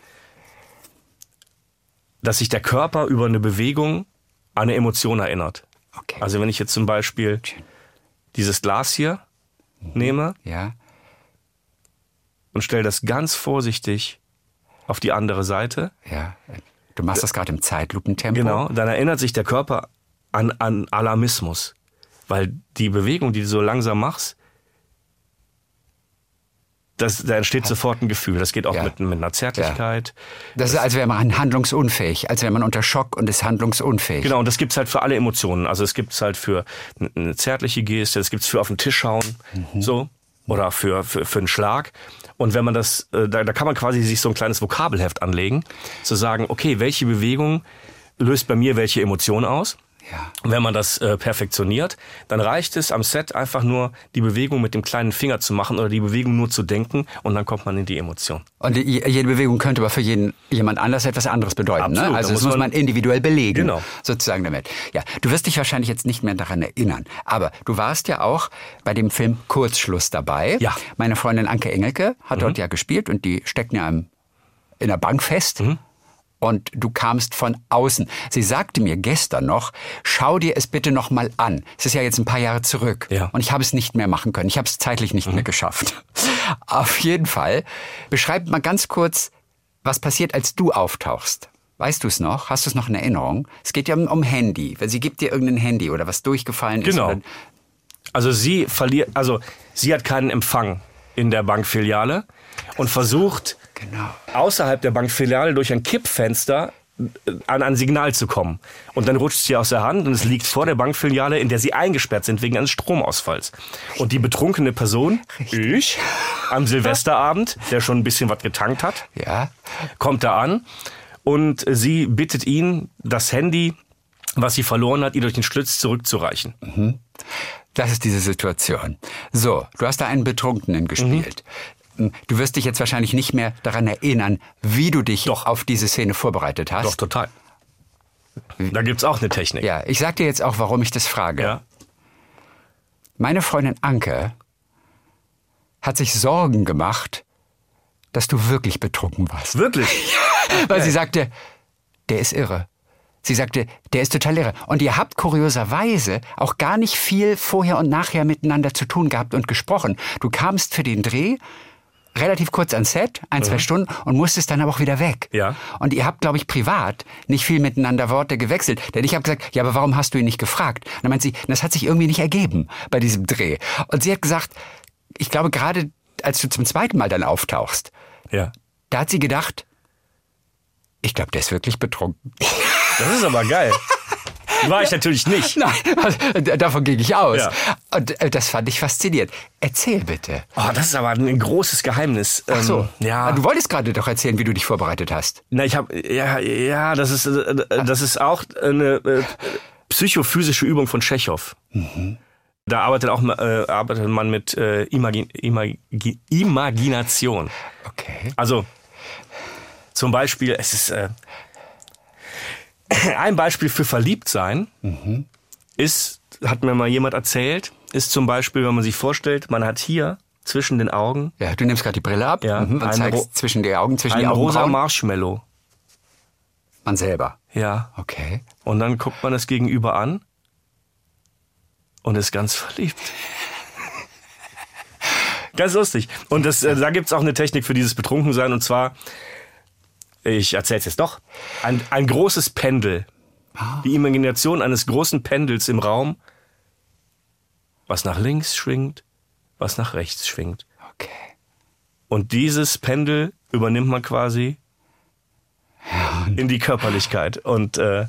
dass sich der Körper über eine Bewegung an eine Emotion erinnert. Okay. Also wenn ich jetzt zum Beispiel dieses Glas hier mhm. nehme Ja. und stelle das ganz vorsichtig auf die andere Seite, Ja. Du machst das gerade im Zeitlupentempo. genau, dann erinnert sich der Körper an, an Alarmismus. Weil die Bewegung, die du so langsam machst, das, da entsteht sofort ein Gefühl. Das geht auch Ja. mit, mit einer Zärtlichkeit. Das ist, als wäre man handlungsunfähig, als wäre man unter Schock und ist handlungsunfähig. Genau, und das gibt's halt für alle Emotionen. Also es gibt's halt für eine zärtliche Geste, es gibt's für auf den Tisch hauen, Mhm. so, oder für, für, für einen Schlag. Und wenn man das, äh, da, da kann man quasi sich so ein kleines Vokabelheft anlegen, zu sagen, okay, welche Bewegung löst bei mir welche Emotion aus? Ja. Und wenn man das äh, perfektioniert, dann reicht es am Set einfach nur, die Bewegung mit dem kleinen Finger zu machen oder die Bewegung nur zu denken und dann kommt man in die Emotion. Und die, jede Bewegung könnte aber für jeden, jemand anders etwas anderes bedeuten. Absolut, Ne? Also da das muss muss man man individuell belegen, Genau. sozusagen damit. Ja, du wirst dich wahrscheinlich jetzt nicht mehr daran erinnern, aber du warst ja auch bei dem Film Kurzschluss dabei. Ja. Meine Freundin Anke Engelke hat Mhm. dort ja gespielt und die stecken ja im, in der Bank fest. Mhm. Und du kamst von außen. Sie sagte mir gestern noch, schau dir es bitte noch mal an. Es ist ja jetzt ein paar Jahre zurück. Ja. Und ich habe es nicht mehr machen können. Ich habe es zeitlich nicht mhm. mehr geschafft. Auf jeden Fall. Beschreib mal ganz kurz, was passiert, als du auftauchst. Weißt du es noch? Hast du es noch in Erinnerung? Es geht ja um, um Handy. Weil sie gibt dir irgendein Handy oder was durchgefallen ist. Genau. Oder Also sie verliert, also sie hat keinen Empfang in der Bankfiliale und versucht genau. außerhalb der Bankfiliale durch ein Kippfenster an ein Signal zu kommen. Und dann rutscht sie aus der Hand und es liegt vor der Bankfiliale, in der sie eingesperrt sind wegen eines Stromausfalls. Und die betrunkene Person, Richtig. ich, am Silvesterabend, der schon ein bisschen was getankt hat, Ja. kommt da an und sie bittet ihn, das Handy, was sie verloren hat, ihr durch den Schlitz zurückzureichen. Mhm. Das ist diese Situation. So, du hast da einen Betrunkenen gespielt. Mhm. Du wirst dich jetzt wahrscheinlich nicht mehr daran erinnern, wie du dich Doch. auf diese Szene vorbereitet hast. Doch, total. Da gibt's auch eine Technik. Ja, ich sag dir jetzt auch, warum ich das frage. Ja. Meine Freundin Anke hat sich Sorgen gemacht, dass du wirklich betrunken warst. Wirklich? Weil sie sagte, der ist irre. Sie sagte, der ist total irre. Und ihr habt kurioserweise auch gar nicht viel vorher und nachher miteinander zu tun gehabt und gesprochen. Du kamst für den Dreh relativ kurz ans Set, ein, zwei mhm. Stunden, und musstest dann aber auch wieder weg. Ja. Und ihr habt, glaube ich, privat nicht viel miteinander Worte gewechselt. Denn ich habe gesagt, ja, aber warum hast du ihn nicht gefragt? Und dann meint sie, das hat sich irgendwie nicht ergeben bei diesem Dreh. Und sie hat gesagt, ich glaube, gerade als du zum zweiten Mal dann auftauchst, Ja. da hat sie gedacht, ich glaube, der ist wirklich betrunken. Das ist aber geil. War ich natürlich nicht. Nein, davon ging ich aus. Ja. Und äh, das fand ich faszinierend. Erzähl bitte. Oh, das ist aber ein großes Geheimnis. Ach so. Ähm, ja. Du wolltest gerade doch erzählen, wie du dich vorbereitet hast. Na, ich habe ja, ja, das ist äh, das ist auch eine äh, psychophysische Übung von Tschechow. Mhm. Da arbeitet auch äh, arbeitet man mit äh, Imagi Imagi Imagination. Okay. Also zum Beispiel, es ist äh, ein Beispiel für Verliebtsein, mhm. ist, hat mir mal jemand erzählt, ist zum Beispiel, wenn man sich vorstellt, man hat hier zwischen den Augen... Ja, du nimmst gerade die Brille ab ja, mhm, und zeigst Ro- zwischen die Augen, zwischen ein die Augenbrauen. rosa Marshmallow. Man selber? Ja. Okay. Und dann guckt man das Gegenüber an und ist ganz verliebt. Ganz lustig. Und das, äh, da gibt's auch eine Technik für dieses Betrunkensein. Und zwar, ich erzähl's jetzt doch, ein, ein großes Pendel. Ah. Die Imagination eines großen Pendels im Raum, was nach links schwingt, was nach rechts schwingt. Okay. Und dieses Pendel übernimmt man quasi ja, in die Körperlichkeit. Und äh,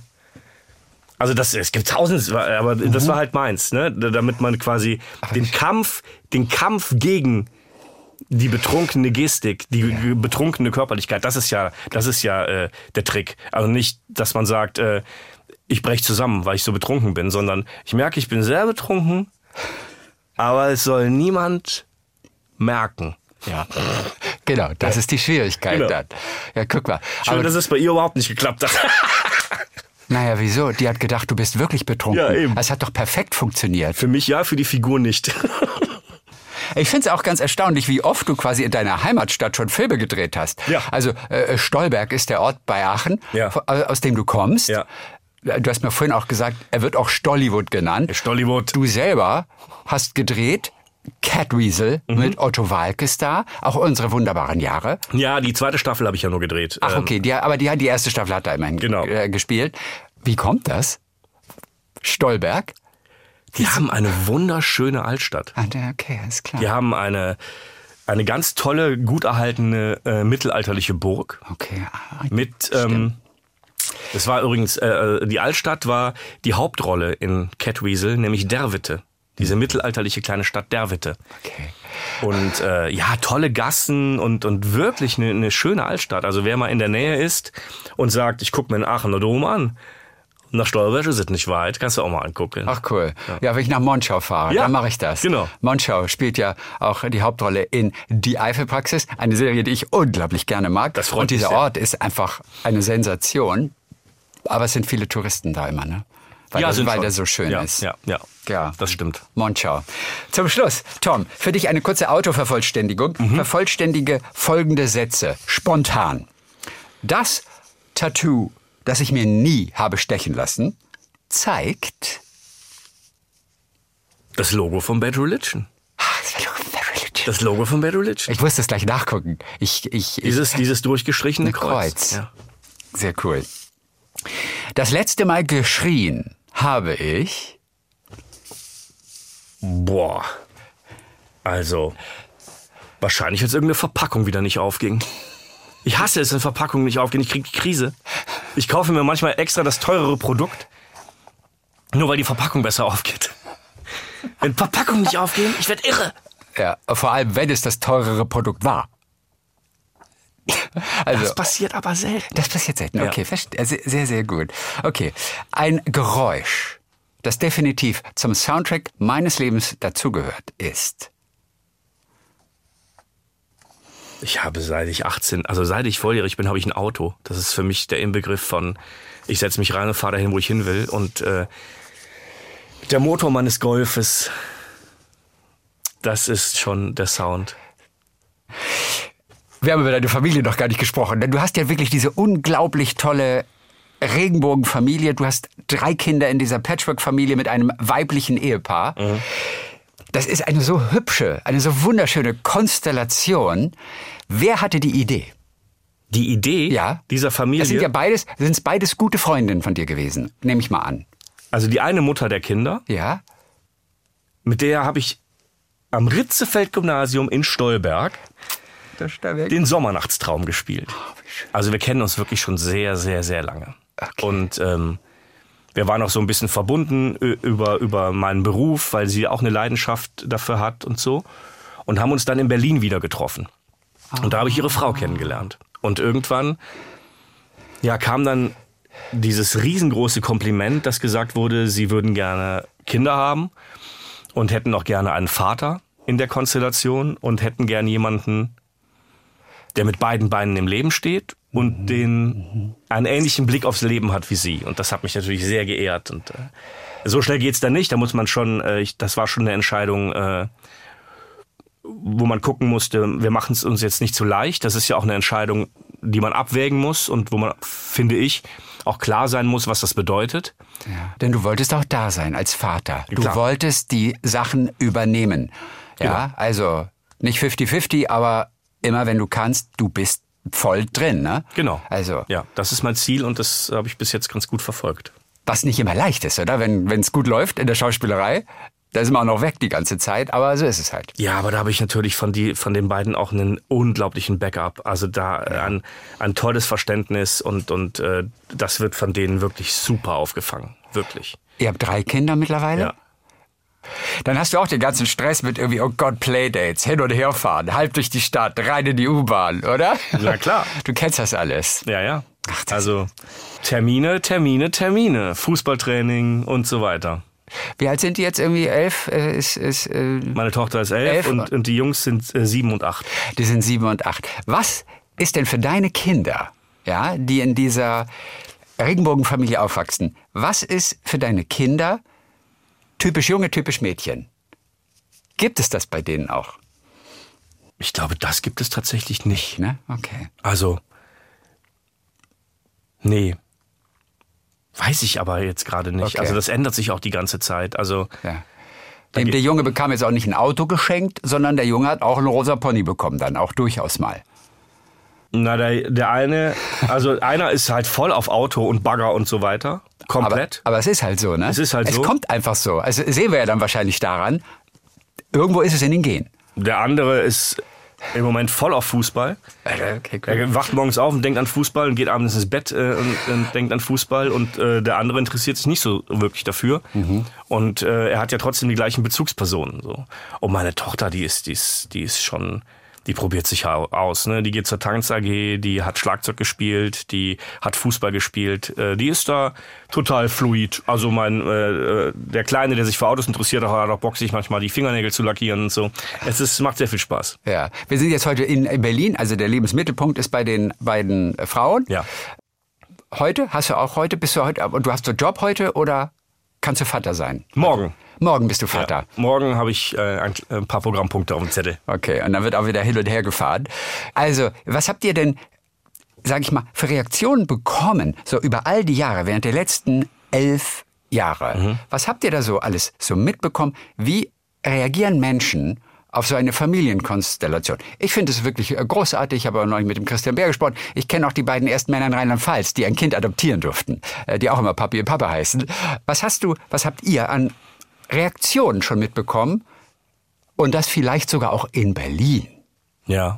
also das, es gibt tausend, aber mhm. das war halt meins, ne? Damit man quasi Ach, den Kampf, den Kampf gegen die betrunkene Gestik, die ja. betrunkene Körperlichkeit, das ist ja, das ist ja äh, der Trick. Also nicht, dass man sagt, äh, ich brech zusammen, weil ich so betrunken bin, sondern ich merke, ich bin sehr betrunken, aber es soll niemand merken. Ja, genau, das ist die Schwierigkeit genau. dann. Ja, guck mal. Schön, aber dass es bei ihr überhaupt nicht geklappt hat. Naja, wieso? Die hat gedacht, du bist wirklich betrunken. Ja, eben. Es hat doch perfekt funktioniert. Für mich ja, für die Figur nicht. Ich finde es auch ganz erstaunlich, wie oft du quasi in deiner Heimatstadt schon Filme gedreht hast. Ja. Also äh, Stolberg ist der Ort bei Aachen, ja. aus dem du kommst. Ja. Du hast mir vorhin auch gesagt, er wird auch Stollywood genannt. Stollywood. Du selber hast gedreht Catweasel mhm. mit Otto Waalkes da, auch unsere wunderbaren Jahre. Ja, die zweite Staffel habe ich ja nur gedreht. Ach okay, die, aber die, die erste Staffel hat er immerhin genau. äh, gespielt. Wie kommt das? Stolberg? Die haben eine wunderschöne Altstadt. Ah, okay, ist klar. Die haben eine, eine ganz tolle, gut erhaltene äh, mittelalterliche Burg. Okay. Ah, mit, ähm, das war übrigens, äh, die Altstadt war die Hauptrolle in Catweasel, nämlich Derwitte. Diese mittelalterliche kleine Stadt Derwitte. Okay. Und äh, ja, tolle Gassen und, und wirklich eine, eine schöne Altstadt. Also wer mal in der Nähe ist und sagt, ich gucke mir den Aachener Dom an, nach Stolberg ist es nicht weit, kannst du auch mal angucken. Ach cool. Ja, ja wenn ich nach Monschau fahre, ja, dann mache ich das. Genau. Monschau spielt ja auch die Hauptrolle in Die Eifelpraxis, eine Serie, die ich unglaublich gerne mag. Das freut und dieser mich sehr. Ort ist einfach eine Sensation. Aber es sind viele Touristen da immer, ne? Weil, ja, das, weil schon. der so schön ja, ist. Ja, ja, ja, das stimmt. Monschau. Zum Schluss, Tom, für dich eine kurze Autovervollständigung. Mhm. Vervollständige folgende Sätze, spontan. Das Tattoo, das ich mir nie habe stechen lassen, zeigt... Das Logo von Bad Religion. Das Logo von Bad Religion. Das Logo von Bad Religion. Ich musste es gleich nachgucken. Ich, ich, dieses, ich, dieses durchgestrichene Kreuz. Kreuz. Ja. Sehr cool. Das letzte Mal geschrien habe ich... Boah. Also, wahrscheinlich, als irgendeine Verpackung wieder nicht aufging. Ich hasse es, wenn Verpackungen nicht aufgehen. Ich kriege die Krise. Ich kaufe mir manchmal extra das teurere Produkt, nur weil die Verpackung besser aufgeht. Wenn Verpackungen nicht aufgehen, ich werde irre. Ja, vor allem, wenn es das teurere Produkt war. Also, das passiert aber selten. Das passiert selten, okay. Ja. Sehr, sehr gut. Okay, ein Geräusch, das definitiv zum Soundtrack meines Lebens dazugehört, ist... Ich habe, seit ich achtzehn, also seit ich volljährig bin, habe ich ein Auto. Das ist für mich der Inbegriff von, ich setze mich rein und fahre dahin, wo ich hin will. Und äh, der Motor meines Golfes, das ist schon der Sound. Wir haben über deine Familie noch gar nicht gesprochen, denn du hast ja wirklich diese unglaublich tolle Regenbogenfamilie. Du hast drei Kinder in dieser Patchwork-Familie mit einem weiblichen Ehepaar. Mhm. Das ist eine so hübsche, eine so wunderschöne Konstellation. Wer hatte die Idee? Die Idee ja. dieser Familie? Das sind ja beides, sind beides gute Freundinnen von dir gewesen, nehme ich mal an. Also die eine Mutter der Kinder. Ja. Mit der habe ich am Ritzefeld-Gymnasium in Stolberg den Sommernachtstraum gespielt. Also wir kennen uns wirklich schon sehr, sehr, sehr lange. Okay. Und ähm, wir waren auch so ein bisschen verbunden über, über meinen Beruf, weil sie auch eine Leidenschaft dafür hat und so. Und haben uns dann in Berlin wieder getroffen. Und da habe ich ihre Frau kennengelernt. Und irgendwann ja, kam dann dieses riesengroße Kompliment, dass gesagt wurde, sie würden gerne Kinder haben und hätten auch gerne einen Vater in der Konstellation und hätten gerne jemanden, der mit beiden Beinen im Leben steht und den einen ähnlichen Blick aufs Leben hat wie sie. Und das hat mich natürlich sehr geehrt. Und äh, So schnell geht's dann nicht. Da muss man schon, äh, ich, das war schon eine Entscheidung, äh, wo man gucken musste, wir machen es uns jetzt nicht zu leicht. Das ist ja auch eine Entscheidung, die man abwägen muss und wo man, finde ich, auch klar sein muss, was das bedeutet. Ja. Denn du wolltest auch da sein als Vater. Du Klar. wolltest die Sachen übernehmen. Ja, Genau. also nicht fifty fifty, aber immer wenn du kannst, du bist voll drin, ne? Genau. Also, Ja, das ist mein Ziel und das habe ich bis jetzt ganz gut verfolgt. was nicht immer leicht ist, oder? Wenn es gut läuft in der Schauspielerei, da ist man auch noch weg die ganze Zeit, aber so ist es halt. Ja, aber da habe ich natürlich von, die, von den beiden auch einen unglaublichen Backup. Also da ja. ein, ein tolles Verständnis und, und äh, das wird von denen wirklich super aufgefangen. Wirklich. Ihr habt drei Kinder mittlerweile? Ja. Dann hast du auch den ganzen Stress mit irgendwie, oh Gott, Playdates, hin und her fahren, halb durch die Stadt, rein in die U-Bahn, oder? Na klar. Du kennst das alles. Ja, ja. Ach, das also Termine, Termine, Termine, Fußballtraining und so weiter. Wie alt sind die jetzt irgendwie? Elf? Äh, ist, ist, äh, Meine Tochter ist elf, elf und, und die Jungs sind äh, sieben und acht. Die sind sieben und acht. Was ist denn für deine Kinder, ja, die in dieser Regenbogenfamilie aufwachsen, was ist für deine Kinder typisch Junge, typisch Mädchen? Gibt es das bei denen auch? Ich glaube, das gibt es tatsächlich nicht. Ne? Okay. Also, nee. Weiß ich aber jetzt gerade nicht. Okay. Also das ändert sich auch die ganze Zeit. Also Ja. Dem, der Junge bekam jetzt auch nicht ein Auto geschenkt, sondern der Junge hat auch einen rosa Pony bekommen, dann auch durchaus mal. na, der, der eine, also einer ist halt voll auf Auto und Bagger und so weiter. Komplett. Aber, aber es ist halt so, ne? Es ist halt es so. Es kommt einfach so. Also sehen wir ja dann wahrscheinlich daran, irgendwo ist es in den Genen. Der andere ist im Moment voll auf Fußball. Okay, cool. Er wacht morgens auf und denkt an Fußball und geht abends ins Bett äh, und, und denkt an Fußball und äh, der andere interessiert sich nicht so wirklich dafür. Mhm. Und äh, er hat ja trotzdem die gleichen Bezugspersonen. So. Und meine Tochter, die ist, die ist, die ist schon, die probiert sich aus. Ne? Die geht zur Tanz-A G, die hat Schlagzeug gespielt, die hat Fußball gespielt. Äh, die ist da total fluid. Also mein äh, der Kleine, der sich für Autos interessiert, hat auch Bock, sich manchmal die Fingernägel zu lackieren und so. Es ist, macht sehr viel Spaß. Ja, wir sind jetzt heute in Berlin, also der Lebensmittelpunkt ist bei den beiden Frauen. Ja. Heute, hast du auch heute, bist du heute, und du hast so Job heute oder kannst du Vater sein? Morgen. Morgen bist du Vater. Ja, morgen habe ich äh, ein, ein paar Programmpunkte auf dem Zettel. Okay, und dann wird auch wieder hin und her gefahren. Also, was habt ihr denn, sag ich mal, für Reaktionen bekommen, so über all die Jahre, während der letzten elf Jahre? Mhm. Was habt ihr da so alles so mitbekommen? Wie reagieren Menschen auf so eine Familienkonstellation? Ich finde es wirklich großartig. Ich habe auch neulich mit dem Christian Bär gesprochen. Ich kenne auch die beiden ersten Männer in Rheinland-Pfalz, die ein Kind adoptieren durften, die auch immer Papi und Papa heißen. Was hast du, was habt ihr an Reaktionen schon mitbekommen und das vielleicht sogar auch in Berlin, Ja.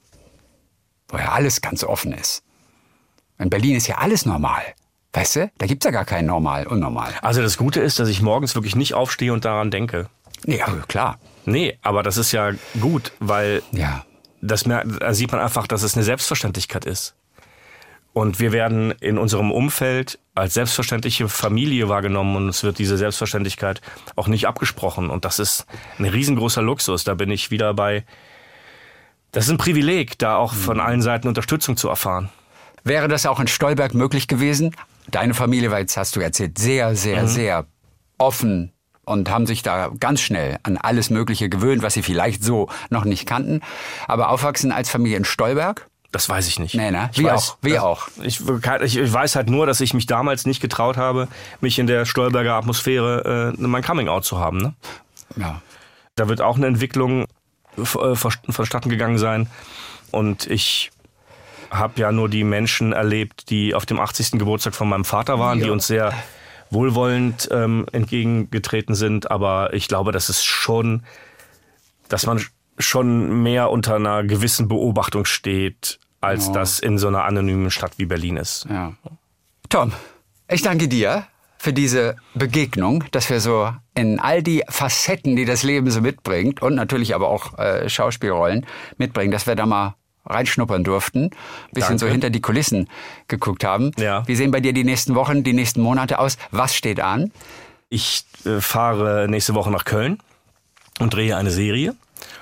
wo ja alles ganz offen ist. In Berlin ist ja alles normal, weißt du? Da gibt's ja gar kein Normal, Unnormal. Also das Gute ist, dass ich morgens wirklich nicht aufstehe und daran denke. Ja, klar. Nee, aber das ist ja gut, weil Ja. das mer- da sieht man einfach, dass es eine Selbstverständlichkeit ist. Und wir werden in unserem Umfeld als selbstverständliche Familie wahrgenommen und es wird diese Selbstverständlichkeit auch nicht abgesprochen. Und das ist ein riesengroßer Luxus. Da bin ich wieder bei, das ist ein Privileg, da auch von allen Seiten Unterstützung zu erfahren. Wäre das auch in Stolberg möglich gewesen? Deine Familie war jetzt, hast du erzählt, sehr, sehr, mhm. sehr offen und haben sich da ganz schnell an alles Mögliche gewöhnt, was sie vielleicht so noch nicht kannten. Aber aufwachsen als Familie in Stolberg? Das weiß ich nicht. Nee, ne? Ich Wie weiß, auch, wie das, auch. Ich, ich, ich weiß halt nur, dass ich mich damals nicht getraut habe, mich in der Stolberger Atmosphäre äh, mein Coming-out zu haben. Ne? Ja. Da wird auch eine Entwicklung äh, vonstatten gegangen sein. Und ich habe ja nur die Menschen erlebt, die auf dem achtzigsten Geburtstag von meinem Vater waren, ja. die uns sehr wohlwollend ähm, entgegengetreten sind. Aber ich glaube, das ist schon, dass man schon mehr unter einer gewissen Beobachtung steht, als oh. das in so einer anonymen Stadt wie Berlin ist. Ja. Tom, ich danke dir für diese Begegnung, dass wir so in all die Facetten, die das Leben so mitbringt und natürlich aber auch äh, Schauspielrollen mitbringen, dass wir da mal reinschnuppern durften, ein bisschen Danke. so hinter die Kulissen geguckt haben. Ja. Wie sehen bei dir die nächsten Wochen, die nächsten Monate aus? Was steht an? Ich äh, fahre nächste Woche nach Köln und drehe eine Serie.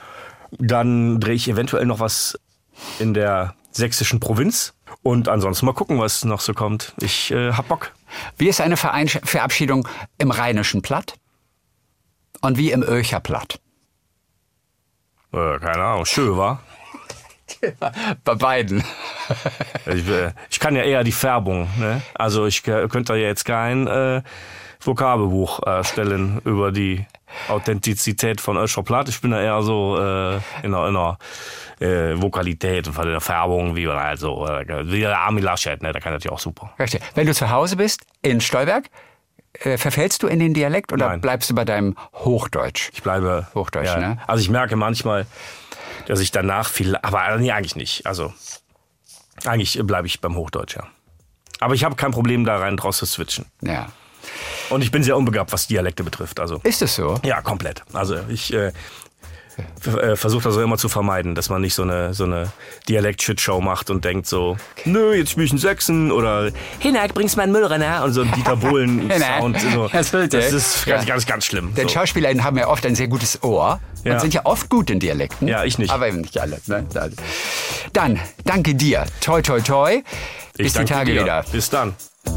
Dann drehe ich eventuell noch was in der sächsischen Provinz. Und ansonsten mal gucken, was noch so kommt. Ich äh, hab Bock. Wie ist eine Verein- Verabschiedung im Rheinischen Platt? Und wie im Öcher Platt? Äh, keine Ahnung, schön, wa? Bei beiden. Ich, ich kann ja eher die Färbung, ne? Also ich könnte ja jetzt kein äh, Vokabelbuch erstellen äh, über die Authentizität von Öscher Platt. Ich bin da eher so äh, in einer, in einer äh, Vokalität und von der Färbung, wie also äh, wie der Armin Laschet, ne? Der kann das ja auch super. Richtig. Wenn du zu Hause bist in Stolberg, äh, verfällst du in den Dialekt oder Nein. bleibst du bei deinem Hochdeutsch? Ich bleibe Hochdeutsch, ja, ne? Also ich merke manchmal, dass ich danach viel, aber nee, eigentlich nicht. Also eigentlich bleibe ich beim Hochdeutsch, ja. Aber ich habe kein Problem, da rein draus zu switchen. Ja. Und ich bin sehr unbegabt, was Dialekte betrifft. Also Ist es so? ja, komplett. Also ich äh, äh, versuche das auch immer zu vermeiden, dass man nicht so eine so eine Dialekt-Shitshow macht und denkt so, nö, jetzt spiel ich einen Sechsen oder Hinak, bringst meinen Müll rein, und so ein Dieter Bohlen-Sound. So. Das Das, ist richtig. ist Ja. ganz, ganz, ganz schlimm. Denn So. SchauspielerInnen haben ja oft ein sehr gutes Ohr und Ja. sind ja oft gut in Dialekten. Ja, ich nicht. Aber eben nicht alle. Ne? Dann, danke dir. Toi, toi, toi. Bis Ich die danke Tage dir. wieder. Bis dann.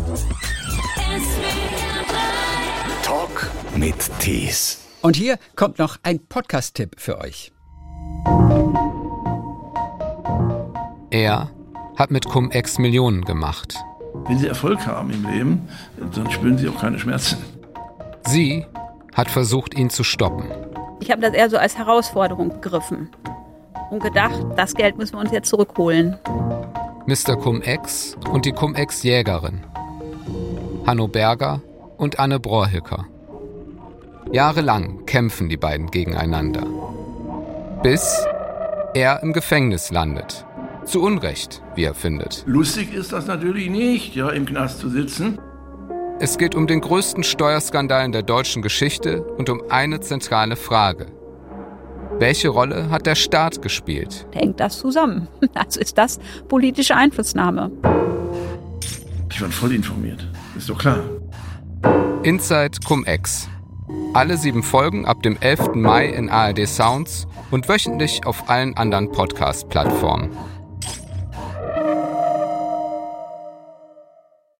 Talk mit Tees. Und hier kommt noch ein Podcast-Tipp für euch. Er hat mit Cum-Ex Millionen gemacht. Wenn Sie Erfolg haben im Leben, dann spüren Sie auch keine Schmerzen. Sie hat versucht, ihn zu stoppen. Ich habe das eher so als Herausforderung begriffen und gedacht, das Geld müssen wir uns jetzt zurückholen. Mister Cum-Ex und die Cum-Ex-Jägerin. Hanno Berger und Anne Brohrhücker. Jahrelang kämpfen die beiden gegeneinander. Bis er im Gefängnis landet. Zu Unrecht, wie er findet. Lustig ist das natürlich nicht, ja, im Knast zu sitzen. Es geht um den größten Steuerskandal in der deutschen Geschichte und um eine zentrale Frage. Welche Rolle hat der Staat gespielt? Hängt das zusammen? Also ist das politische Einflussnahme. Ich war voll informiert, ist doch klar. Inside Cum-Ex. Alle sieben Folgen ab dem elften Mai in A R D Sounds und wöchentlich auf allen anderen Podcast-Plattformen.